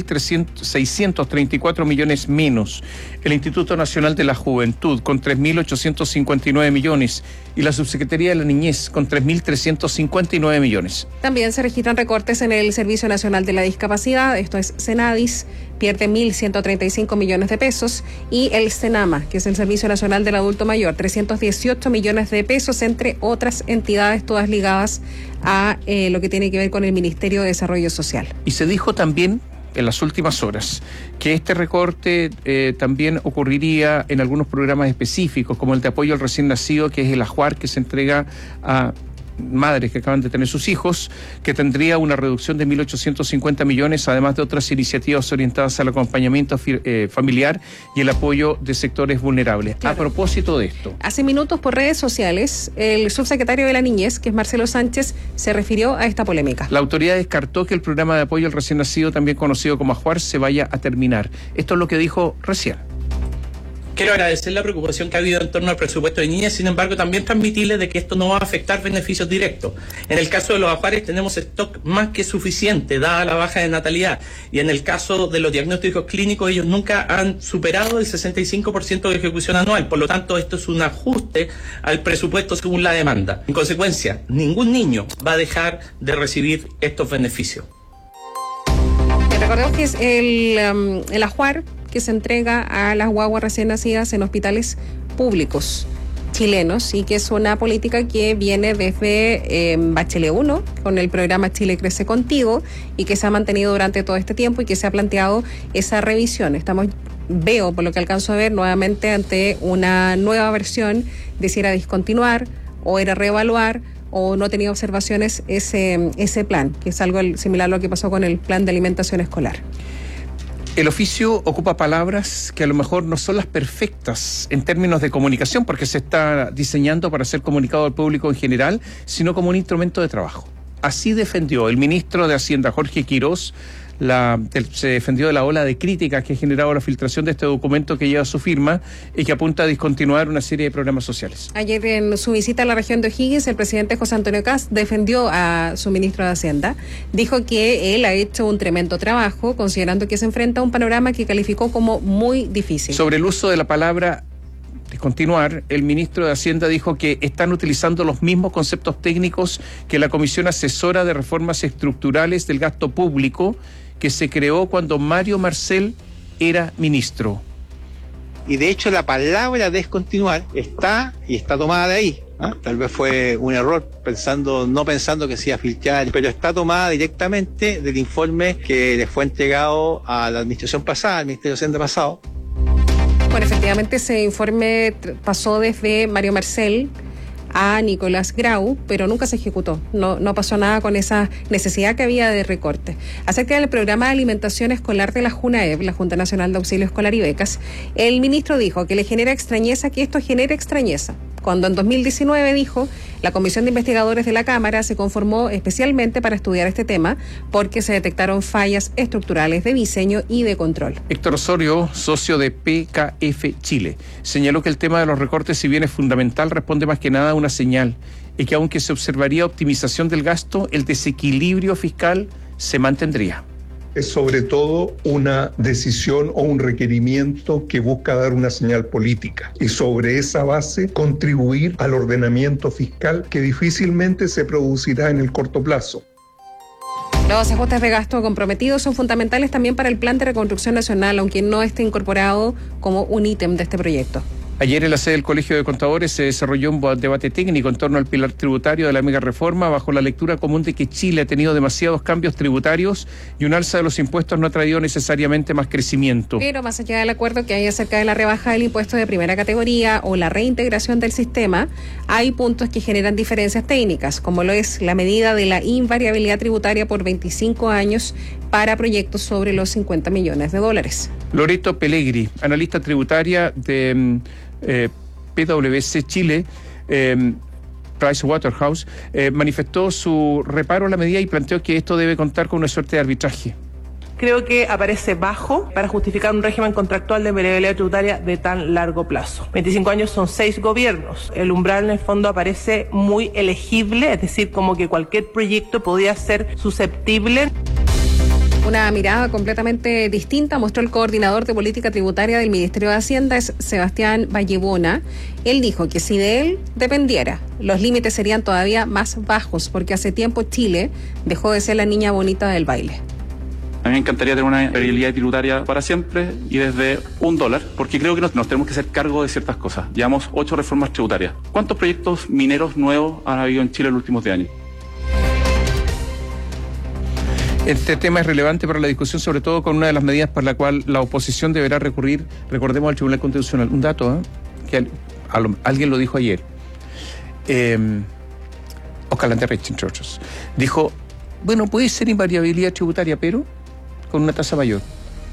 7.634 millones menos, el Instituto Nacional de la Juventud con 3.859 millones y la Subsecretaría de la Niñez con 3.359 millones. También se registran recortes en el Servicio Nacional de la Discapacidad, esto es Senadis, pierde 1.135 millones de pesos, y el CENAMA, que es el Servicio Nacional del Adulto Mayor, 318 millones de pesos, entre otras entidades, todas ligadas a lo que tiene que ver con el Ministerio de Desarrollo Social. Y se dijo también en las últimas horas que este recorte también ocurriría en algunos programas específicos, como el de apoyo al recién nacido, que es el AJUAR, que se entrega a madres que acaban de tener sus hijos, que tendría una reducción de 1.850 millones, además de otras iniciativas orientadas al acompañamiento familiar y el apoyo de sectores vulnerables. Claro. A propósito de esto, hace minutos por redes sociales, el subsecretario de la Niñez, que es Marcelo Sánchez, se refirió a esta polémica. La autoridad descartó que el programa de apoyo al recién nacido, también conocido como AJUAR, se vaya a terminar. Esto es lo que dijo recién. Quiero agradecer la preocupación que ha habido en torno al presupuesto de niñas, sin embargo también transmitirles de que esto no va a afectar beneficios directos. En el caso de los AJUARes tenemos stock más que suficiente, dada la baja de natalidad, y en el caso de los diagnósticos clínicos ellos nunca han superado el 65% de ejecución anual, por lo tanto esto es un ajuste al presupuesto según la demanda. En consecuencia, ningún niño va a dejar de recibir estos beneficios. Recordemos que es el AJUAR que se entrega a las guaguas recién nacidas en hospitales públicos chilenos, y que es una política que viene desde Bachelet 1 con el programa Chile Crece Contigo, y que se ha mantenido durante todo este tiempo y que se ha planteado esa revisión. Veo, por lo que alcanzo a ver, nuevamente ante una nueva versión de si era discontinuar o era reevaluar, o no tenía observaciones ese plan, que es algo similar a lo que pasó con el plan de alimentación escolar. El oficio ocupa palabras que a lo mejor no son las perfectas en términos de comunicación, porque se está diseñando para ser comunicado al público en general, sino como un instrumento de trabajo. Así defendió el ministro de Hacienda, Jorge Quirós, se defendió de la ola de críticas que ha generado la filtración de este documento que lleva su firma y que apunta a discontinuar una serie de programas sociales. Ayer en su visita a la región de O'Higgins, el presidente José Antonio Kast defendió a su ministro de Hacienda. Dijo que él ha hecho un tremendo trabajo, considerando que se enfrenta a un panorama que calificó como muy difícil. Sobre el uso de la palabra continuar, el ministro de Hacienda dijo que están utilizando los mismos conceptos técnicos que la Comisión Asesora de Reformas Estructurales del Gasto Público, que se creó cuando Mario Marcel era ministro. Y de hecho la palabra descontinuar está tomada de ahí. Tal vez fue un error no pensando que se iba a filtrar, pero está tomada directamente del informe que le fue entregado a la administración pasada, al Ministerio de Hacienda pasado. Bueno, efectivamente ese informe pasó desde Mario Marcel a Nicolás Grau, pero nunca se ejecutó. No pasó nada con esa necesidad que había de recorte. Acerca del programa de alimentación escolar de la JUNAEB, la Junta Nacional de Auxilio Escolar y Becas, el ministro dijo que le genera extrañeza que esto genere extrañeza, cuando en 2019 dijo, la Comisión de Investigadores de la Cámara se conformó especialmente para estudiar este tema porque se detectaron fallas estructurales de diseño y de control. Héctor Osorio, socio de PKF Chile, señaló que el tema de los recortes, si bien es fundamental, responde más que nada a una señal, y que aunque se observaría optimización del gasto, el desequilibrio fiscal se mantendría. Es sobre todo una decisión o un requerimiento que busca dar una señal política y sobre esa base contribuir al ordenamiento fiscal que difícilmente se producirá en el corto plazo. Los ajustes de gasto comprometidos son fundamentales también para el Plan de Reconstrucción Nacional, aunque no esté incorporado como un ítem de este proyecto. Ayer en la sede del Colegio de Contadores se desarrolló un debate técnico en torno al pilar tributario de la mega reforma, bajo la lectura común de que Chile ha tenido demasiados cambios tributarios y un alza de los impuestos no ha traído necesariamente más crecimiento. Pero más allá del acuerdo que hay acerca de la rebaja del impuesto de primera categoría o la reintegración del sistema, hay puntos que generan diferencias técnicas, como lo es la medida de la invariabilidad tributaria por 25 años para proyectos sobre los $50 millones. Loreto Pellegri, analista tributaria de PwC Chile, Pricewaterhouse, manifestó su reparo a la medida y planteó que esto debe contar con una suerte de arbitraje. Creo que aparece bajo para justificar un régimen contractual de variabilidad tributaria de tan largo plazo. 25 años son 6 gobiernos. El umbral en el fondo aparece muy elegible, es decir, como que cualquier proyecto podía ser susceptible. Una mirada completamente distinta mostró el coordinador de política tributaria del Ministerio de Hacienda, es Sebastián Vallebona. Él dijo que si de él dependiera, los límites serían todavía más bajos, porque hace tiempo Chile dejó de ser la niña bonita del baile. A mí me encantaría tener una variabilidad tributaria para siempre y desde $1, porque creo que nos tenemos que hacer cargo de ciertas cosas. Llevamos 8 reformas tributarias. ¿Cuántos proyectos mineros nuevos han habido en Chile en los últimos 10 años? Este tema es relevante para la discusión, sobre todo con una de las medidas para la cual la oposición deberá recurrir, recordemos, al Tribunal Constitucional. Un dato, que alguien lo dijo ayer. Oscar Landerrecht, entre otros. Dijo, bueno, puede ser invariabilidad tributaria, pero con una tasa mayor.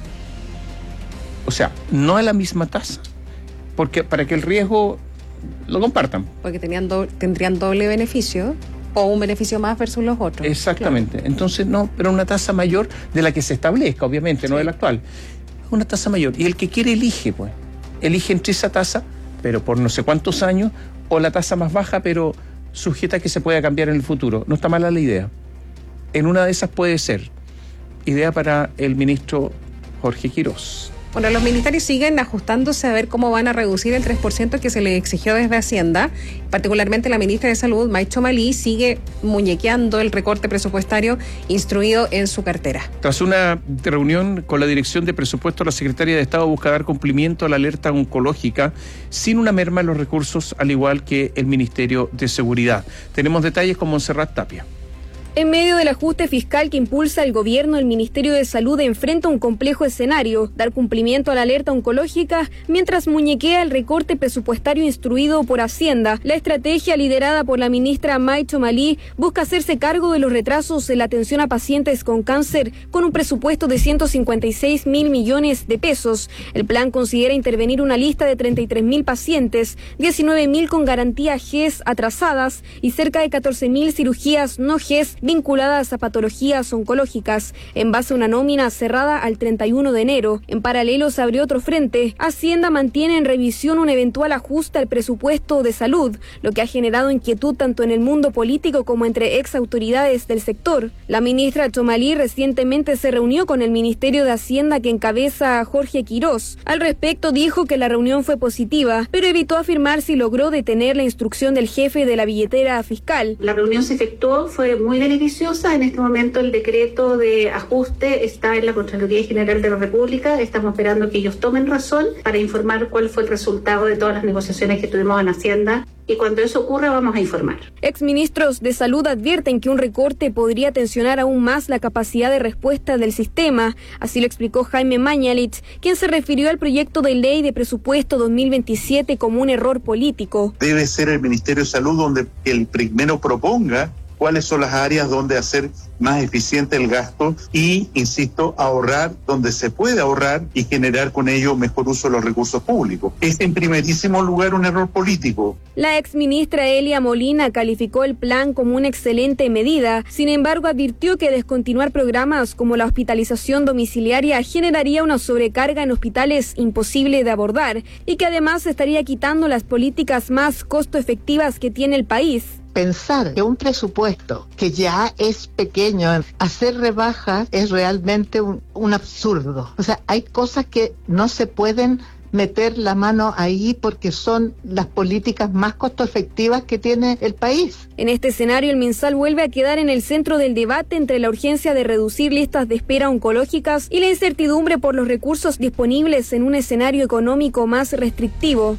O sea, no a la misma tasa, porque para que el riesgo lo compartan. Porque tendrían doble beneficio. O un beneficio más versus los otros. Exactamente. Claro. Entonces, no, pero una tasa mayor de la que se establezca, obviamente, sí, no de la actual. Una tasa mayor. Y el que quiere elige, pues. Elige entre esa tasa, pero por no sé cuántos años, o la tasa más baja, pero sujeta a que se pueda cambiar en el futuro. No está mala la idea. En una de esas puede ser. Idea para el ministro Jorge Quirós. Bueno, los ministerios siguen ajustándose a ver cómo van a reducir el 3% que se les exigió desde Hacienda. Particularmente la ministra de Salud, Maicho Malí, sigue muñequeando el recorte presupuestario instruido en su cartera. Tras una reunión con la Dirección de Presupuesto, la Secretaría de Estado busca dar cumplimiento a la alerta oncológica sin una merma en los recursos, al igual que el Ministerio de Seguridad. Tenemos detalles con Montserrat Tapia. En medio del ajuste fiscal que impulsa el gobierno, el Ministerio de Salud enfrenta un complejo escenario: dar cumplimiento a la alerta oncológica mientras muñequea el recorte presupuestario instruido por Hacienda. La estrategia liderada por la ministra Maicho Malí busca hacerse cargo de los retrasos en la atención a pacientes con cáncer con un presupuesto de 156.000 millones de pesos. El plan considera intervenir una lista de 33.000 pacientes, 19.000 con garantía GES atrasadas y cerca de 14.000 cirugías no GES vinculadas a patologías oncológicas, en base a una nómina cerrada al 31 de enero. En paralelo se abrió otro frente. Hacienda mantiene en revisión un eventual ajuste al presupuesto de salud, lo que ha generado inquietud tanto en el mundo político como entre ex autoridades del sector. La ministra Chomalí recientemente se reunió con el Ministerio de Hacienda que encabeza Jorge Quirós. Al respecto dijo que la reunión fue positiva, pero evitó afirmar si logró detener la instrucción del jefe de la billetera fiscal. La reunión se efectuó, fue muy beneficiosa. En este momento el decreto de ajuste está en la Contraloría General de la República. Estamos esperando que ellos tomen razón para informar cuál fue el resultado de todas las negociaciones que tuvimos en Hacienda. Y cuando eso ocurra vamos a informar. Exministros de Salud advierten que un recorte podría tensionar aún más la capacidad de respuesta del sistema. Así lo explicó Jaime Mañalich, quien se refirió al proyecto de ley de presupuesto 2027 como un error político. Debe ser el Ministerio de Salud donde el primero proponga cuáles son las áreas donde hacer más eficiente el gasto y, insisto, ahorrar donde se puede ahorrar y generar con ello mejor uso de los recursos públicos. Es en primerísimo lugar un error político. La exministra Elia Molina calificó el plan como una excelente medida. Sin embargo, advirtió que descontinuar programas como la hospitalización domiciliaria generaría una sobrecarga en hospitales imposible de abordar y que además estaría quitando las políticas más costo efectivas que tiene el país. Pensar que un presupuesto que ya es pequeño, hacer rebajas es realmente un absurdo. O sea, hay cosas que no se pueden meter la mano ahí porque son las políticas más costo efectivas que tiene el país. En este escenario, el MinSal vuelve a quedar en el centro del debate entre la urgencia de reducir listas de espera oncológicas y la incertidumbre por los recursos disponibles en un escenario económico más restrictivo.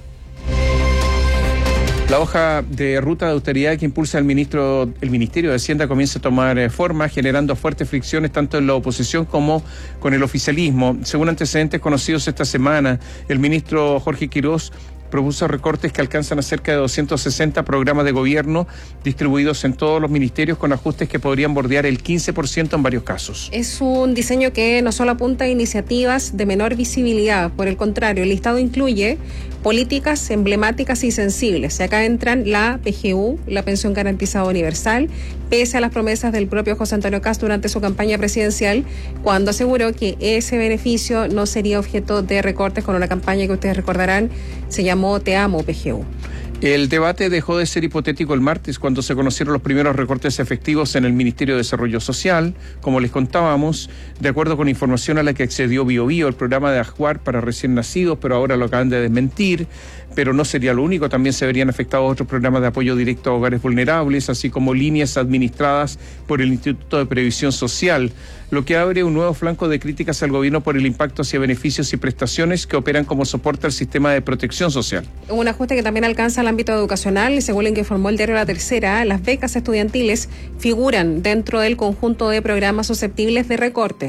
La hoja de ruta de austeridad que impulsa el Ministerio de Hacienda comienza a tomar forma, generando fuertes fricciones tanto en la oposición como con el oficialismo. Según antecedentes conocidos esta semana, el ministro Jorge Quirós propuso recortes que alcanzan a cerca de 260 programas de gobierno distribuidos en todos los ministerios con ajustes que podrían bordear el 15% en varios casos. Es un diseño que no solo apunta a iniciativas de menor visibilidad, por el contrario, el listado incluye políticas emblemáticas y sensibles. Y acá entran la PGU, la Pensión Garantizada Universal, pese a las promesas del propio José Antonio Kast durante su campaña presidencial, cuando aseguró que ese beneficio no sería objeto de recortes con una campaña que ustedes recordarán se llamó Te Amo PGU. El debate dejó de ser hipotético el martes cuando se conocieron los primeros recortes efectivos en el Ministerio de Desarrollo Social. Como les contábamos, de acuerdo con información a la que accedió BioBio, el programa de Ajuar para recién nacidos, pero ahora lo acaban de desmentir, pero no sería lo único, también se verían afectados otros programas de apoyo directo a hogares vulnerables, así como líneas administradas por el Instituto de Previsión Social, lo que abre un nuevo flanco de críticas al gobierno por el impacto hacia beneficios y prestaciones que operan como soporte al sistema de protección social. Un ajuste que también alcanza el ámbito educacional y según el que informó el diario La Tercera, las becas estudiantiles figuran dentro del conjunto de programas susceptibles de recorte.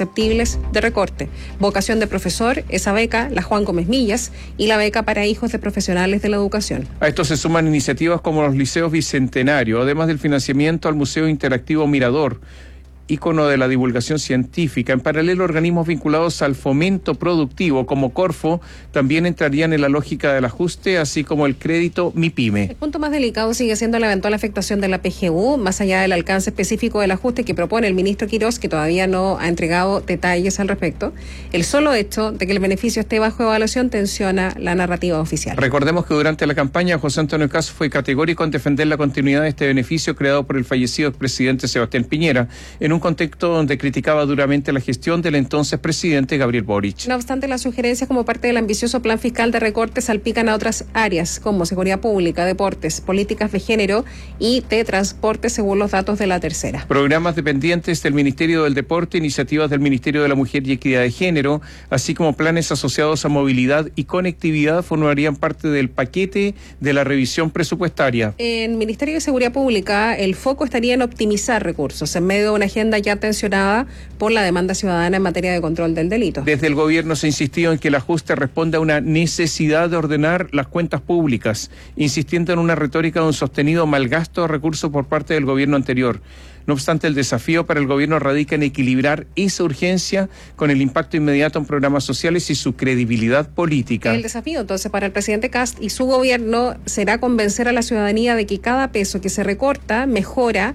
Vocación de profesor, esa beca, la Juan Gómez Millas y la beca para hijos de profesionales de la educación. A esto se suman iniciativas como los liceos Bicentenario, además del financiamiento al Museo Interactivo Mirador, ícono de la divulgación científica. En paralelo, organismos vinculados al fomento productivo como Corfo también entrarían en la lógica del ajuste, así como el crédito MIPYME. El punto más delicado sigue siendo la eventual afectación de la PGU, más allá del alcance específico del ajuste que propone el ministro Quirós, que todavía no ha entregado detalles al respecto. El solo hecho de que el beneficio esté bajo evaluación tensiona la narrativa oficial. Recordemos que durante la campaña José Antonio Kast fue categórico en defender la continuidad de este beneficio creado por el fallecido expresidente Sebastián Piñera, en un contexto donde criticaba duramente la gestión del entonces presidente Gabriel Boric. No obstante, las sugerencias como parte del ambicioso plan fiscal de recortes salpican a otras áreas como seguridad pública, deportes, políticas de género y de transporte, según los datos de La Tercera. Programas dependientes del Ministerio del Deporte, iniciativas del Ministerio de la Mujer y Equidad de Género, así como planes asociados a movilidad y conectividad formarían parte del paquete de la revisión presupuestaria. En el Ministerio de Seguridad Pública, el foco estaría en optimizar recursos en medio de una agenda ya tensionada por la demanda ciudadana en materia de control del delito. Desde el gobierno se insistió en que el ajuste responde a una necesidad de ordenar las cuentas públicas, insistiendo en una retórica de un sostenido malgasto de recursos por parte del gobierno anterior. No obstante, el desafío para el gobierno radica en equilibrar esa urgencia con el impacto inmediato en programas sociales y su credibilidad política. El desafío, entonces, para el presidente Kast y su gobierno será convencer a la ciudadanía de que cada peso que se recorta mejora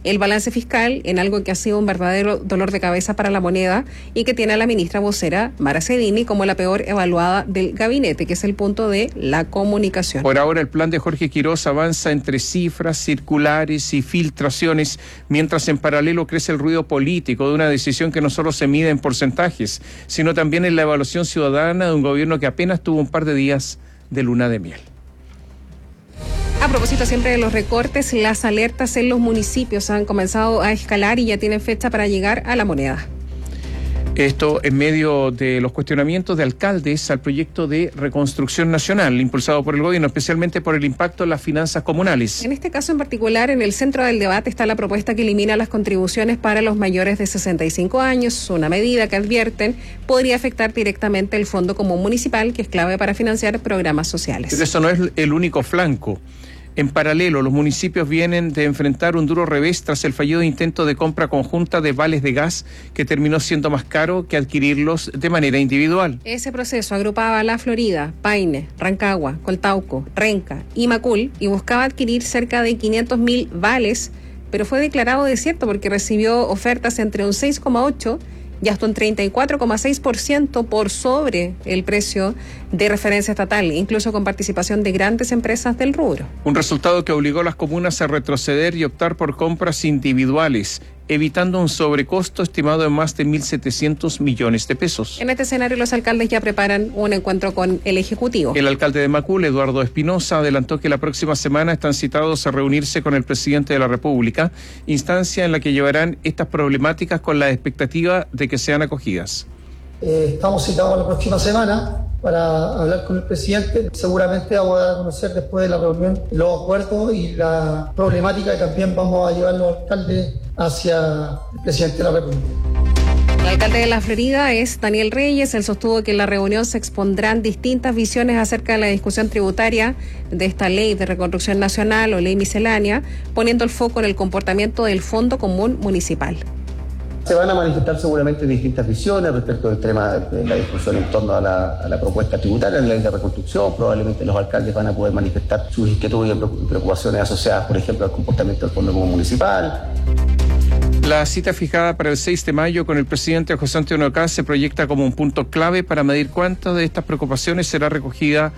el balance fiscal en algo que ha sido un verdadero dolor de cabeza para la moneda y que tiene a la ministra vocera Mara Cedini como la peor evaluada del gabinete, que es el punto de la comunicación. Por ahora el plan de Jorge Quirós avanza entre cifras, circulares y filtraciones, mientras en paralelo crece el ruido político de una decisión que no solo se mide en porcentajes, sino también en la evaluación ciudadana de un gobierno que apenas tuvo un par de días de luna de miel. A propósito siempre de los recortes, las alertas en los municipios han comenzado a escalar y ya tienen fecha para llegar a la moneda. Esto en medio de los cuestionamientos de alcaldes al proyecto de reconstrucción nacional impulsado por el gobierno, especialmente por el impacto en las finanzas comunales. En este caso en particular, en el centro del debate está la propuesta que elimina las contribuciones para los mayores de 65 años, una medida que advierten podría afectar directamente el Fondo Común Municipal, que es clave para financiar programas sociales. Pero eso no es el único flanco. En paralelo, los municipios vienen de enfrentar un duro revés tras el fallido intento de compra conjunta de vales de gas que terminó siendo más caro que adquirirlos de manera individual. Ese proceso agrupaba La Florida, Paine, Rancagua, Coltauco, Renca y Macul y buscaba adquirir cerca de 500.000 vales, pero fue declarado desierto porque recibió ofertas entre un 6,8% y hasta un 34,6% por sobre el precio de referencia estatal, incluso con participación de grandes empresas del rubro. Un resultado que obligó a las comunas a retroceder y optar por compras individuales, evitando un sobrecosto estimado en más de 1.700 millones de pesos. En este escenario, los alcaldes ya preparan un encuentro con el Ejecutivo. El alcalde de Macul, Eduardo Espinosa, adelantó que la próxima semana están citados a reunirse con el presidente de la República, instancia en la que llevarán estas problemáticas con la expectativa de que sean acogidas. Estamos citados la próxima semana para hablar con el presidente. Seguramente vamos a dar a conocer después de la reunión los acuerdos y la problemática que también vamos a llevar los alcaldes hacia el presidente de la República. El alcalde de La Florida es Daniel Reyes. Él sostuvo que en la reunión se expondrán distintas visiones acerca de la discusión tributaria de esta ley de reconstrucción nacional o ley miscelánea, poniendo el foco en el comportamiento del Fondo Común Municipal. Se van a manifestar seguramente distintas visiones respecto del tema de la discusión en torno a la propuesta tributaria, en la ley de reconstrucción. Probablemente los alcaldes van a poder manifestar sus inquietudes y preocupaciones asociadas, por ejemplo, al comportamiento del Fondo Común Municipal. La cita fijada para el 6 de mayo con el presidente José Antonio Kast se proyecta como un punto clave para medir cuántas de estas preocupaciones serán recogidas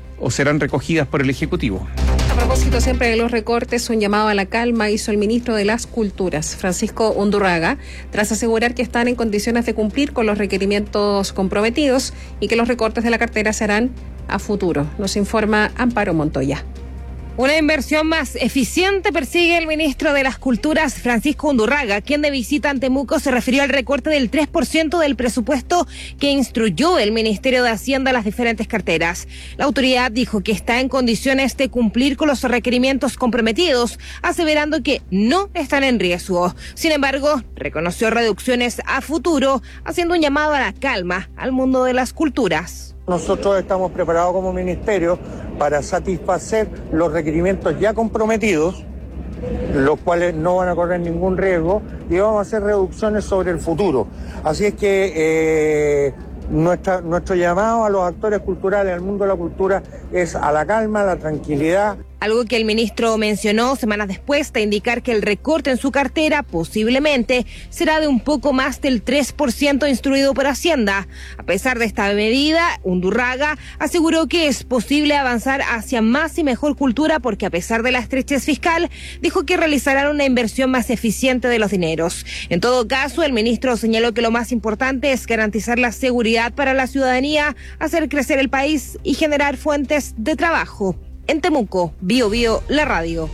por el Ejecutivo. A propósito siempre de los recortes, un llamado a la calma hizo el ministro de las Culturas, Francisco Undurraga, tras asegurar que están en condiciones de cumplir con los requerimientos comprometidos y que los recortes de la cartera serán a futuro. Nos informa Amparo Montoya. Una inversión más eficiente persigue el ministro de las Culturas, Francisco Undurraga, quien de visita en Temuco se refirió al recorte del 3% del presupuesto que instruyó el Ministerio de Hacienda a las diferentes carteras. La autoridad dijo que está en condiciones de cumplir con los requerimientos comprometidos, aseverando que no están en riesgo. Sin embargo, reconoció reducciones a futuro, haciendo un llamado a la calma al mundo de las culturas. Nosotros estamos preparados como ministerio para satisfacer los requerimientos ya comprometidos, los cuales no van a correr ningún riesgo, y vamos a hacer reducciones sobre el futuro. Así es que nuestro llamado a los actores culturales, al mundo de la cultura, es a la calma, a la tranquilidad. Algo que el ministro mencionó semanas después de indicar que el recorte en su cartera posiblemente será de un poco más del 3% instruido por Hacienda. A pesar de esta medida, Undurraga aseguró que es posible avanzar hacia más y mejor cultura porque a pesar de la estrechez fiscal, dijo que realizarán una inversión más eficiente de los dineros. En todo caso, el ministro señaló que lo más importante es garantizar la seguridad para la ciudadanía, hacer crecer el país y generar fuentes de trabajo. En Temuco, Bio Bio, la radio.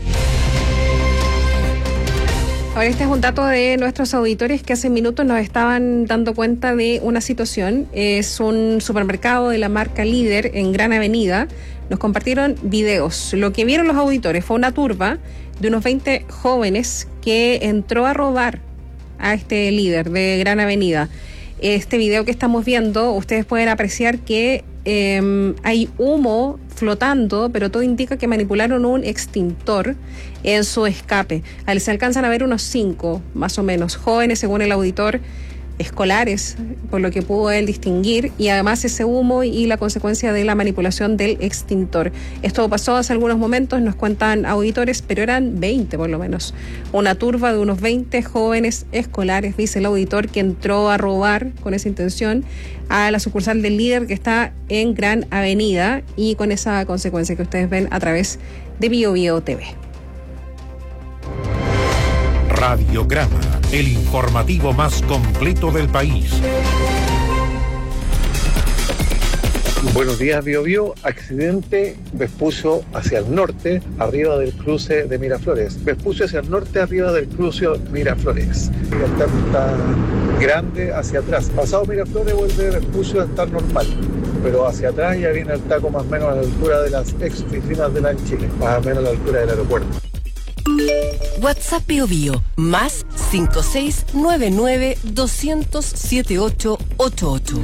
Ahora, este es un dato de nuestros auditores que hace minutos nos estaban dando cuenta de una situación. Es un supermercado de la marca Líder en Gran Avenida. Nos compartieron videos. Lo que vieron los auditores fue una turba de unos 20 jóvenes que entró a robar a este Líder de Gran Avenida. Este video que estamos viendo, ustedes pueden apreciar que hay humo flotando, pero todo indica que manipularon un extintor en su escape. Se alcanzan a ver unos 5, más o menos, jóvenes, según el auditor, escolares, por lo que pudo él distinguir, y además ese humo y la consecuencia de la manipulación del extintor. Esto pasó hace algunos momentos, nos cuentan auditores, pero eran 20 por lo menos. Una turba de unos 20 jóvenes escolares, dice el auditor, que entró a robar con esa intención a la sucursal del Líder, que está en Gran Avenida, y con esa consecuencia que ustedes ven a través de BioBio TV. Radiograma, el informativo más completo del país. Buenos días, BioBio. Accidente Vespucio hacia el norte, arriba del cruce de Miraflores. Vespucio hacia el norte, arriba del cruce Miraflores. El taco está grande hacia atrás. Pasado Miraflores vuelve Vespucio a estar normal, pero hacia atrás ya viene el taco más o menos a la altura de las ex oficinas de la en Chile, más o menos a la altura del aeropuerto. WhatsApp BioBio, más 5699 200 7888.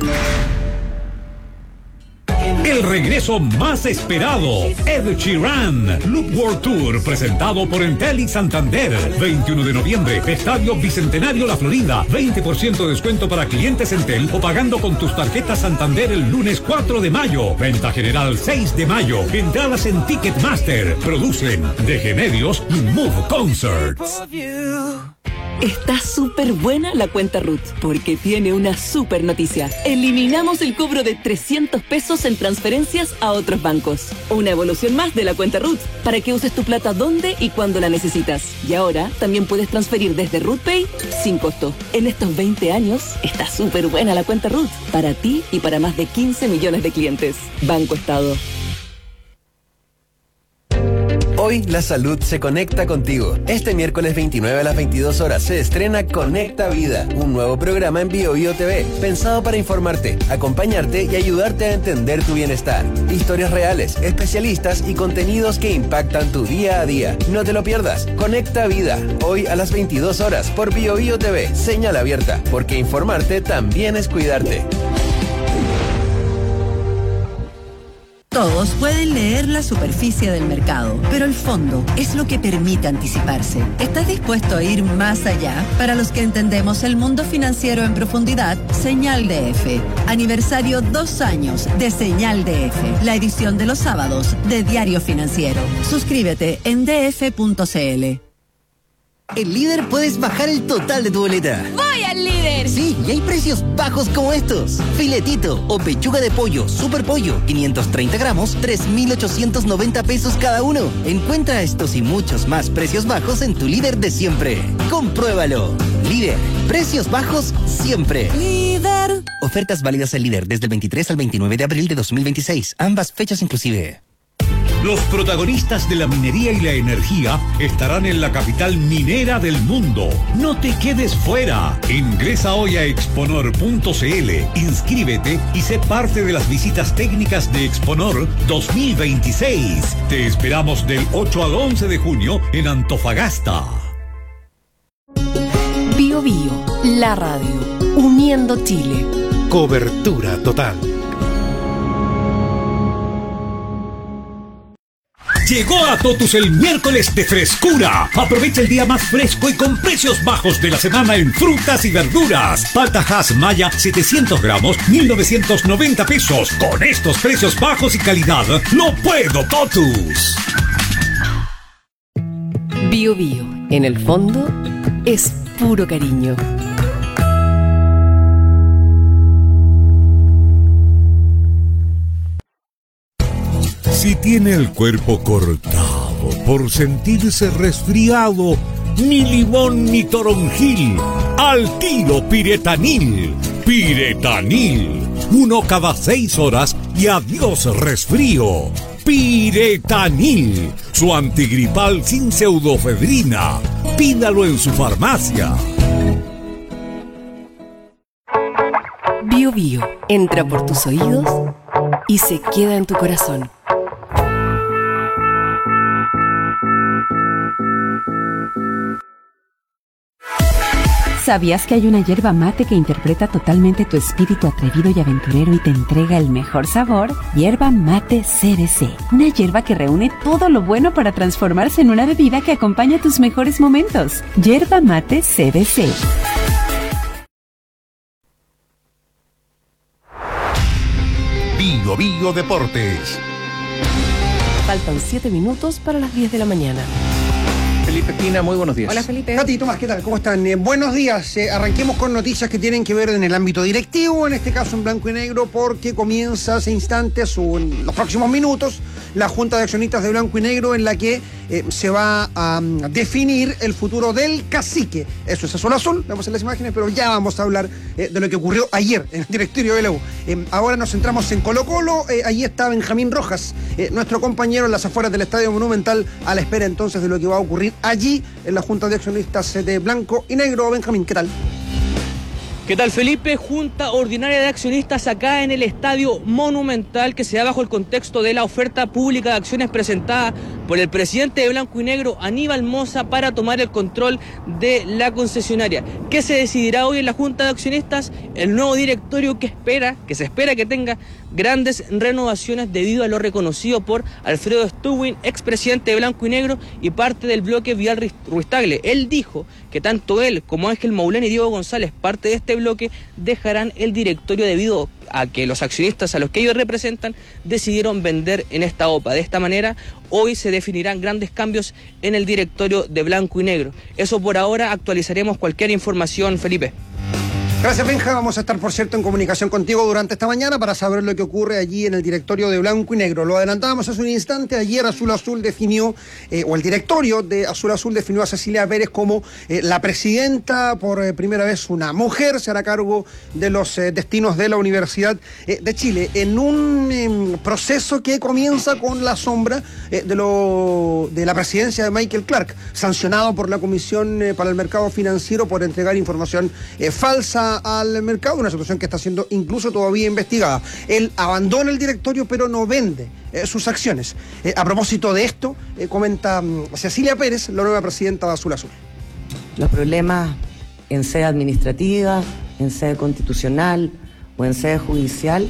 El regreso más esperado, Ed Sheeran, Loop World Tour, presentado por Entel y Santander. 21 de noviembre, Estadio Bicentenario La Florida. 20% de descuento para clientes Entel o pagando con tus tarjetas Santander el lunes 4 de mayo. Venta general 6 de mayo. Entradas en Ticketmaster. Producen DG Medios y Move Concerts. Está súper buena la cuenta Ruth, porque tiene una súper noticia. Eliminamos el cobro de 300 pesos en transferencias a otros bancos. Una evolución más de la cuenta Ruth, para que uses tu plata donde y cuando la necesitas. Y ahora también puedes transferir desde RuthPay sin costo. En estos 20 años, está súper buena la cuenta Ruth, para ti y para más de 15 millones de clientes. Banco Estado. Hoy la salud se conecta contigo. Este miércoles 29 a las 22 horas se estrena Conecta Vida, un nuevo programa en BioBio TV, pensado para informarte, acompañarte y ayudarte a entender tu bienestar. Historias reales, especialistas y contenidos que impactan tu día a día. No te lo pierdas. Conecta Vida, hoy a las 22 horas por BioBio TV, señal abierta, porque informarte también es cuidarte. Todos pueden leer la superficie del mercado, pero el fondo es lo que permite anticiparse. ¿Estás dispuesto a ir más allá? Para los que entendemos el mundo financiero en profundidad, Señal DF. Aniversario 2 años de Señal DF, la edición de los sábados de Diario Financiero. Suscríbete en df.cl. En Líder puedes bajar el total de tu boleta. ¡Voy al Líder! Sí, y hay precios bajos como estos. Filetito o pechuga de pollo, super pollo, 530 gramos, 3,890 pesos cada uno. Encuentra estos y muchos más precios bajos en tu Líder de siempre. Compruébalo. Líder, precios bajos siempre. Líder. Ofertas válidas en Líder desde el 23 al 29 de abril de 2026. Ambas fechas inclusive. Los protagonistas de la minería y la energía estarán en la capital minera del mundo. No te quedes fuera. Ingresa hoy a exponor.cl, inscríbete y sé parte de las visitas técnicas de Exponor 2026. Te esperamos del 8 al 11 de junio en Antofagasta. BioBio, la radio, uniendo Chile. Cobertura total. Llegó a Totus el miércoles de frescura. Aprovecha el día más fresco y con precios bajos de la semana en frutas y verduras. Palta Hass Maya 700 gramos, 1,990 pesos. Con estos precios bajos y calidad, ¡lo puedo, Totus! BioBio, en el fondo, es puro cariño. Si tiene el cuerpo cortado por sentirse resfriado, ni limón ni toronjil, al tiro Piretanil. Piretanil, 1 cada 6 horas y adiós resfrío. Piretanil, su antigripal sin pseudofedrina. Pídalo en su farmacia. BioBio, entra por tus oídos y se queda en tu corazón. ¿Sabías que hay una yerba mate que interpreta totalmente tu espíritu atrevido y aventurero y te entrega el mejor sabor? Yerba Mate CBC. Una yerba que reúne todo lo bueno para transformarse en una bebida que acompaña tus mejores momentos. Yerba Mate CBC. Bio Bio Deportes. Faltan 7 minutos para las 10 de la mañana. Felipe Espina, muy buenos días. Hola, Felipe. Katy, Tomás, ¿qué tal? ¿Cómo están? Buenos días. Arranquemos con noticias que tienen que ver en el ámbito directivo, en este caso en blanco y negro, porque comienza hace instantes o en los próximos minutos la Junta de Accionistas de Blanco y Negro, en la que se va a definir el futuro del cacique. Eso es Azul Azul, vemos en las imágenes, pero ya vamos a hablar de lo que ocurrió ayer en el directorio de la U. Ahora nos centramos en Colo-Colo. Allí está Benjamín Rojas, nuestro compañero en las afueras del Estadio Monumental, a la espera entonces de lo que va a ocurrir allí en la Junta de Accionistas de Blanco y Negro. Benjamín, ¿qué tal? ¿Qué tal, Felipe? Junta ordinaria de accionistas acá en el Estadio Monumental, que se da bajo el contexto de la oferta pública de acciones presentada por el presidente de Blanco y Negro, Aníbal Mosa, para tomar el control de la concesionaria. ¿Qué se decidirá hoy en la Junta de Accionistas? El nuevo directorio que se espera que tenga grandes renovaciones debido a lo reconocido por Alfredo Stubin, expresidente de Blanco y Negro y parte del bloque Vidal Ruiz Tagle. Él dijo que tanto él como Ángel Maulén y Diego González, parte de este bloque, dejarán el directorio debido a que los accionistas a los que ellos representan decidieron vender en esta OPA. De esta manera, hoy se definirán grandes cambios en el directorio de Blanco y Negro. Eso por ahora. Actualizaremos cualquier información, Felipe. Gracias, Benja. Vamos a estar, por cierto, en comunicación contigo durante esta mañana para saber lo que ocurre allí en el directorio de Blanco y Negro. Lo adelantábamos hace un instante. Ayer Azul Azul definió, o el directorio de Azul Azul definió a Cecilia Pérez como la presidenta. Por primera vez una mujer se hará cargo de los destinos de la Universidad de Chile, en un proceso que comienza con la sombra de la presidencia de Michael Clark, sancionado por la Comisión para el Mercado Financiero por entregar información falsa al mercado, una situación que está siendo incluso todavía investigada. Él abandona el directorio, pero no vende sus acciones. A propósito de esto, comenta Cecilia Pérez, la nueva presidenta de Azul Azul. Los problemas en sede administrativa, en sede constitucional o en sede judicial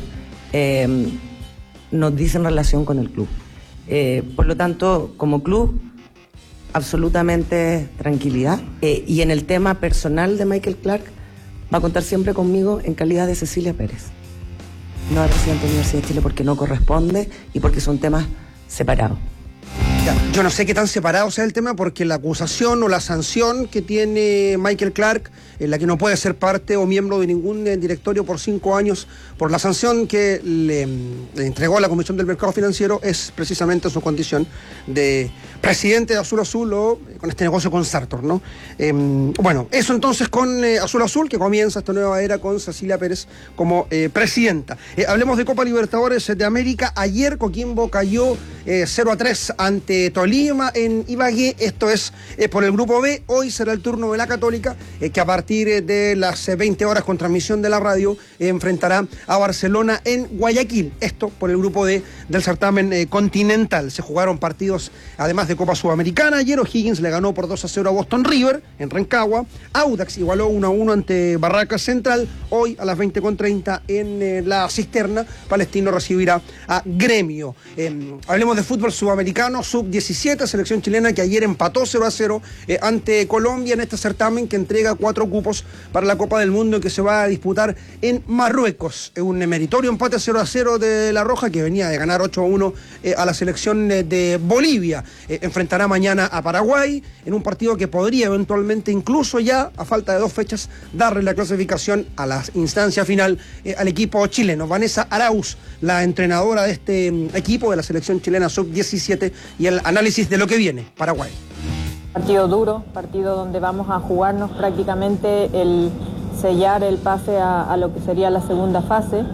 nos dicen relación con el club. Por lo tanto, como club, absolutamente tranquilidad. Y en el tema personal de Michael Clark, va a contar siempre conmigo en calidad de Cecilia Pérez, no de presidente de la Universidad de Chile, porque no corresponde y porque son temas separados. Ya, yo no sé qué tan separado sea el tema, porque la acusación o la sanción que tiene Michael Clark, en la que no puede ser parte o miembro de ningún directorio por 5 años, por la sanción que le entregó la Comisión del Mercado Financiero, es precisamente su condición de presidente de Azul Azul o con este negocio con Sartor, ¿no? Bueno, eso entonces con Azul Azul, que comienza esta nueva era con Cecilia Pérez como presidenta. Hablemos de Copa Libertadores de América. Ayer Coquimbo cayó 0-3 ante Tolima en Ibagué. Esto es por el grupo B. Hoy será el turno de la Católica, que a partir de las 20 horas con transmisión de la radio enfrentará a Barcelona en Guayaquil. Esto por el grupo D del certamen continental. Se jugaron partidos además de Copa Sudamericana. Ayer O'Higgins le ganó por 2-0 a Boston River en Rancagua. Audax igualó 1-1 ante Barracas Central. Hoy a las 20:30 en la Cisterna, Palestino recibirá a Gremio. Hablemos de fútbol sudamericano, sub-17, selección chilena que ayer empató 0-0 ante Colombia en este certamen que entrega 4 cupos para la Copa del Mundo que se va a disputar en Marruecos. Un meritorio empate 0-0 de La Roja, que venía de ganar 8-1 a la selección de Bolivia. Enfrentará mañana a Paraguay en un partido que podría eventualmente, incluso ya a falta de 2 fechas, darle la clasificación a la instancia final al equipo chileno. Vanessa Arauz, la entrenadora de este equipo de la selección chilena sub-17, y el análisis de lo que viene, Paraguay. Partido duro, partido donde vamos a jugarnos prácticamente el sellar el pase a lo que sería la segunda fase.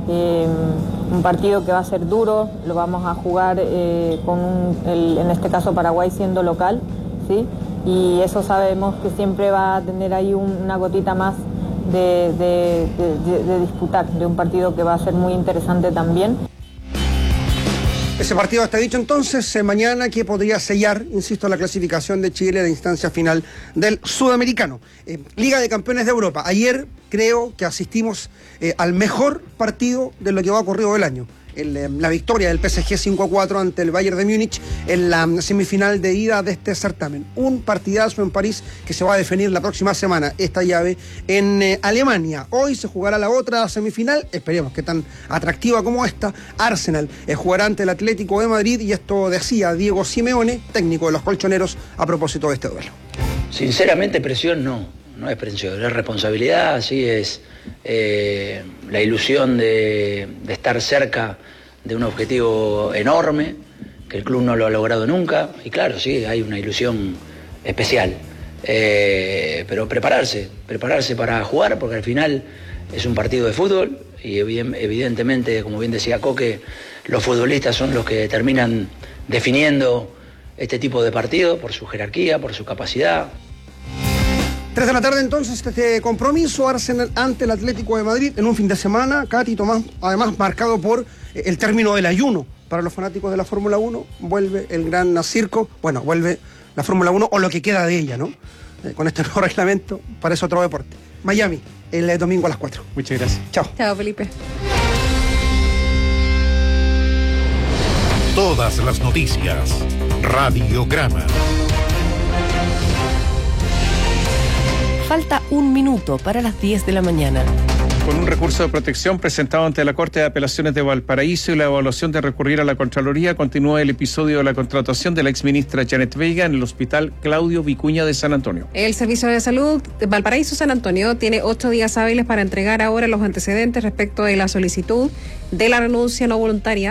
Un partido que va a ser duro, lo vamos a jugar en este caso Paraguay siendo local, ¿sí? Y eso sabemos que siempre va a tener ahí una gotita más de disputar, de un partido que va a ser muy interesante también. Ese partido está dicho entonces mañana, que podría sellar, insisto, la clasificación de Chile a la instancia final del Sudamericano. Liga de Campeones de Europa. Ayer creo que asistimos al mejor partido de lo que va ocurrido del año. la victoria del PSG 5-4 ante el Bayern de Múnich en la semifinal de ida de este certamen. Un partidazo en París que se va a definir la próxima semana, esta llave en Alemania. Hoy se jugará la otra semifinal, esperemos que tan atractiva como esta. Arsenal jugará ante el Atlético de Madrid, y esto decía Diego Simeone, técnico de los colchoneros, a propósito de este duelo. Sinceramente, presión no es presión, es responsabilidad, sí, es la ilusión de estar cerca de un objetivo enorme, que el club no lo ha logrado nunca, y claro, sí, hay una ilusión especial, pero prepararse para jugar, porque al final es un partido de fútbol, y evidentemente, como bien decía Coque, los futbolistas son los que terminan definiendo este tipo de partido por su jerarquía, por su capacidad. 3 de la tarde entonces, este compromiso Arsenal ante el Atlético de Madrid en un fin de semana, Katy, Tomás, además marcado por el término del ayuno. Para los fanáticos de la Fórmula 1, vuelve el gran circo, bueno, vuelve la Fórmula 1 o lo que queda de ella, ¿no? Con este nuevo reglamento, parece otro deporte. Miami, el domingo a las 4. Muchas gracias. Chao. Chao, Felipe. Todas las noticias. Radiograma. Falta un minuto para las 10 de la mañana. Con un recurso de protección presentado ante la Corte de Apelaciones de Valparaíso y la evaluación de recurrir a la Contraloría, continúa el episodio de la contratación de la exministra Janet Veiga en el Hospital Claudio Vicuña de San Antonio. El Servicio de Salud de Valparaíso San Antonio tiene 8 días hábiles para entregar ahora los antecedentes respecto de la solicitud de la renuncia no voluntaria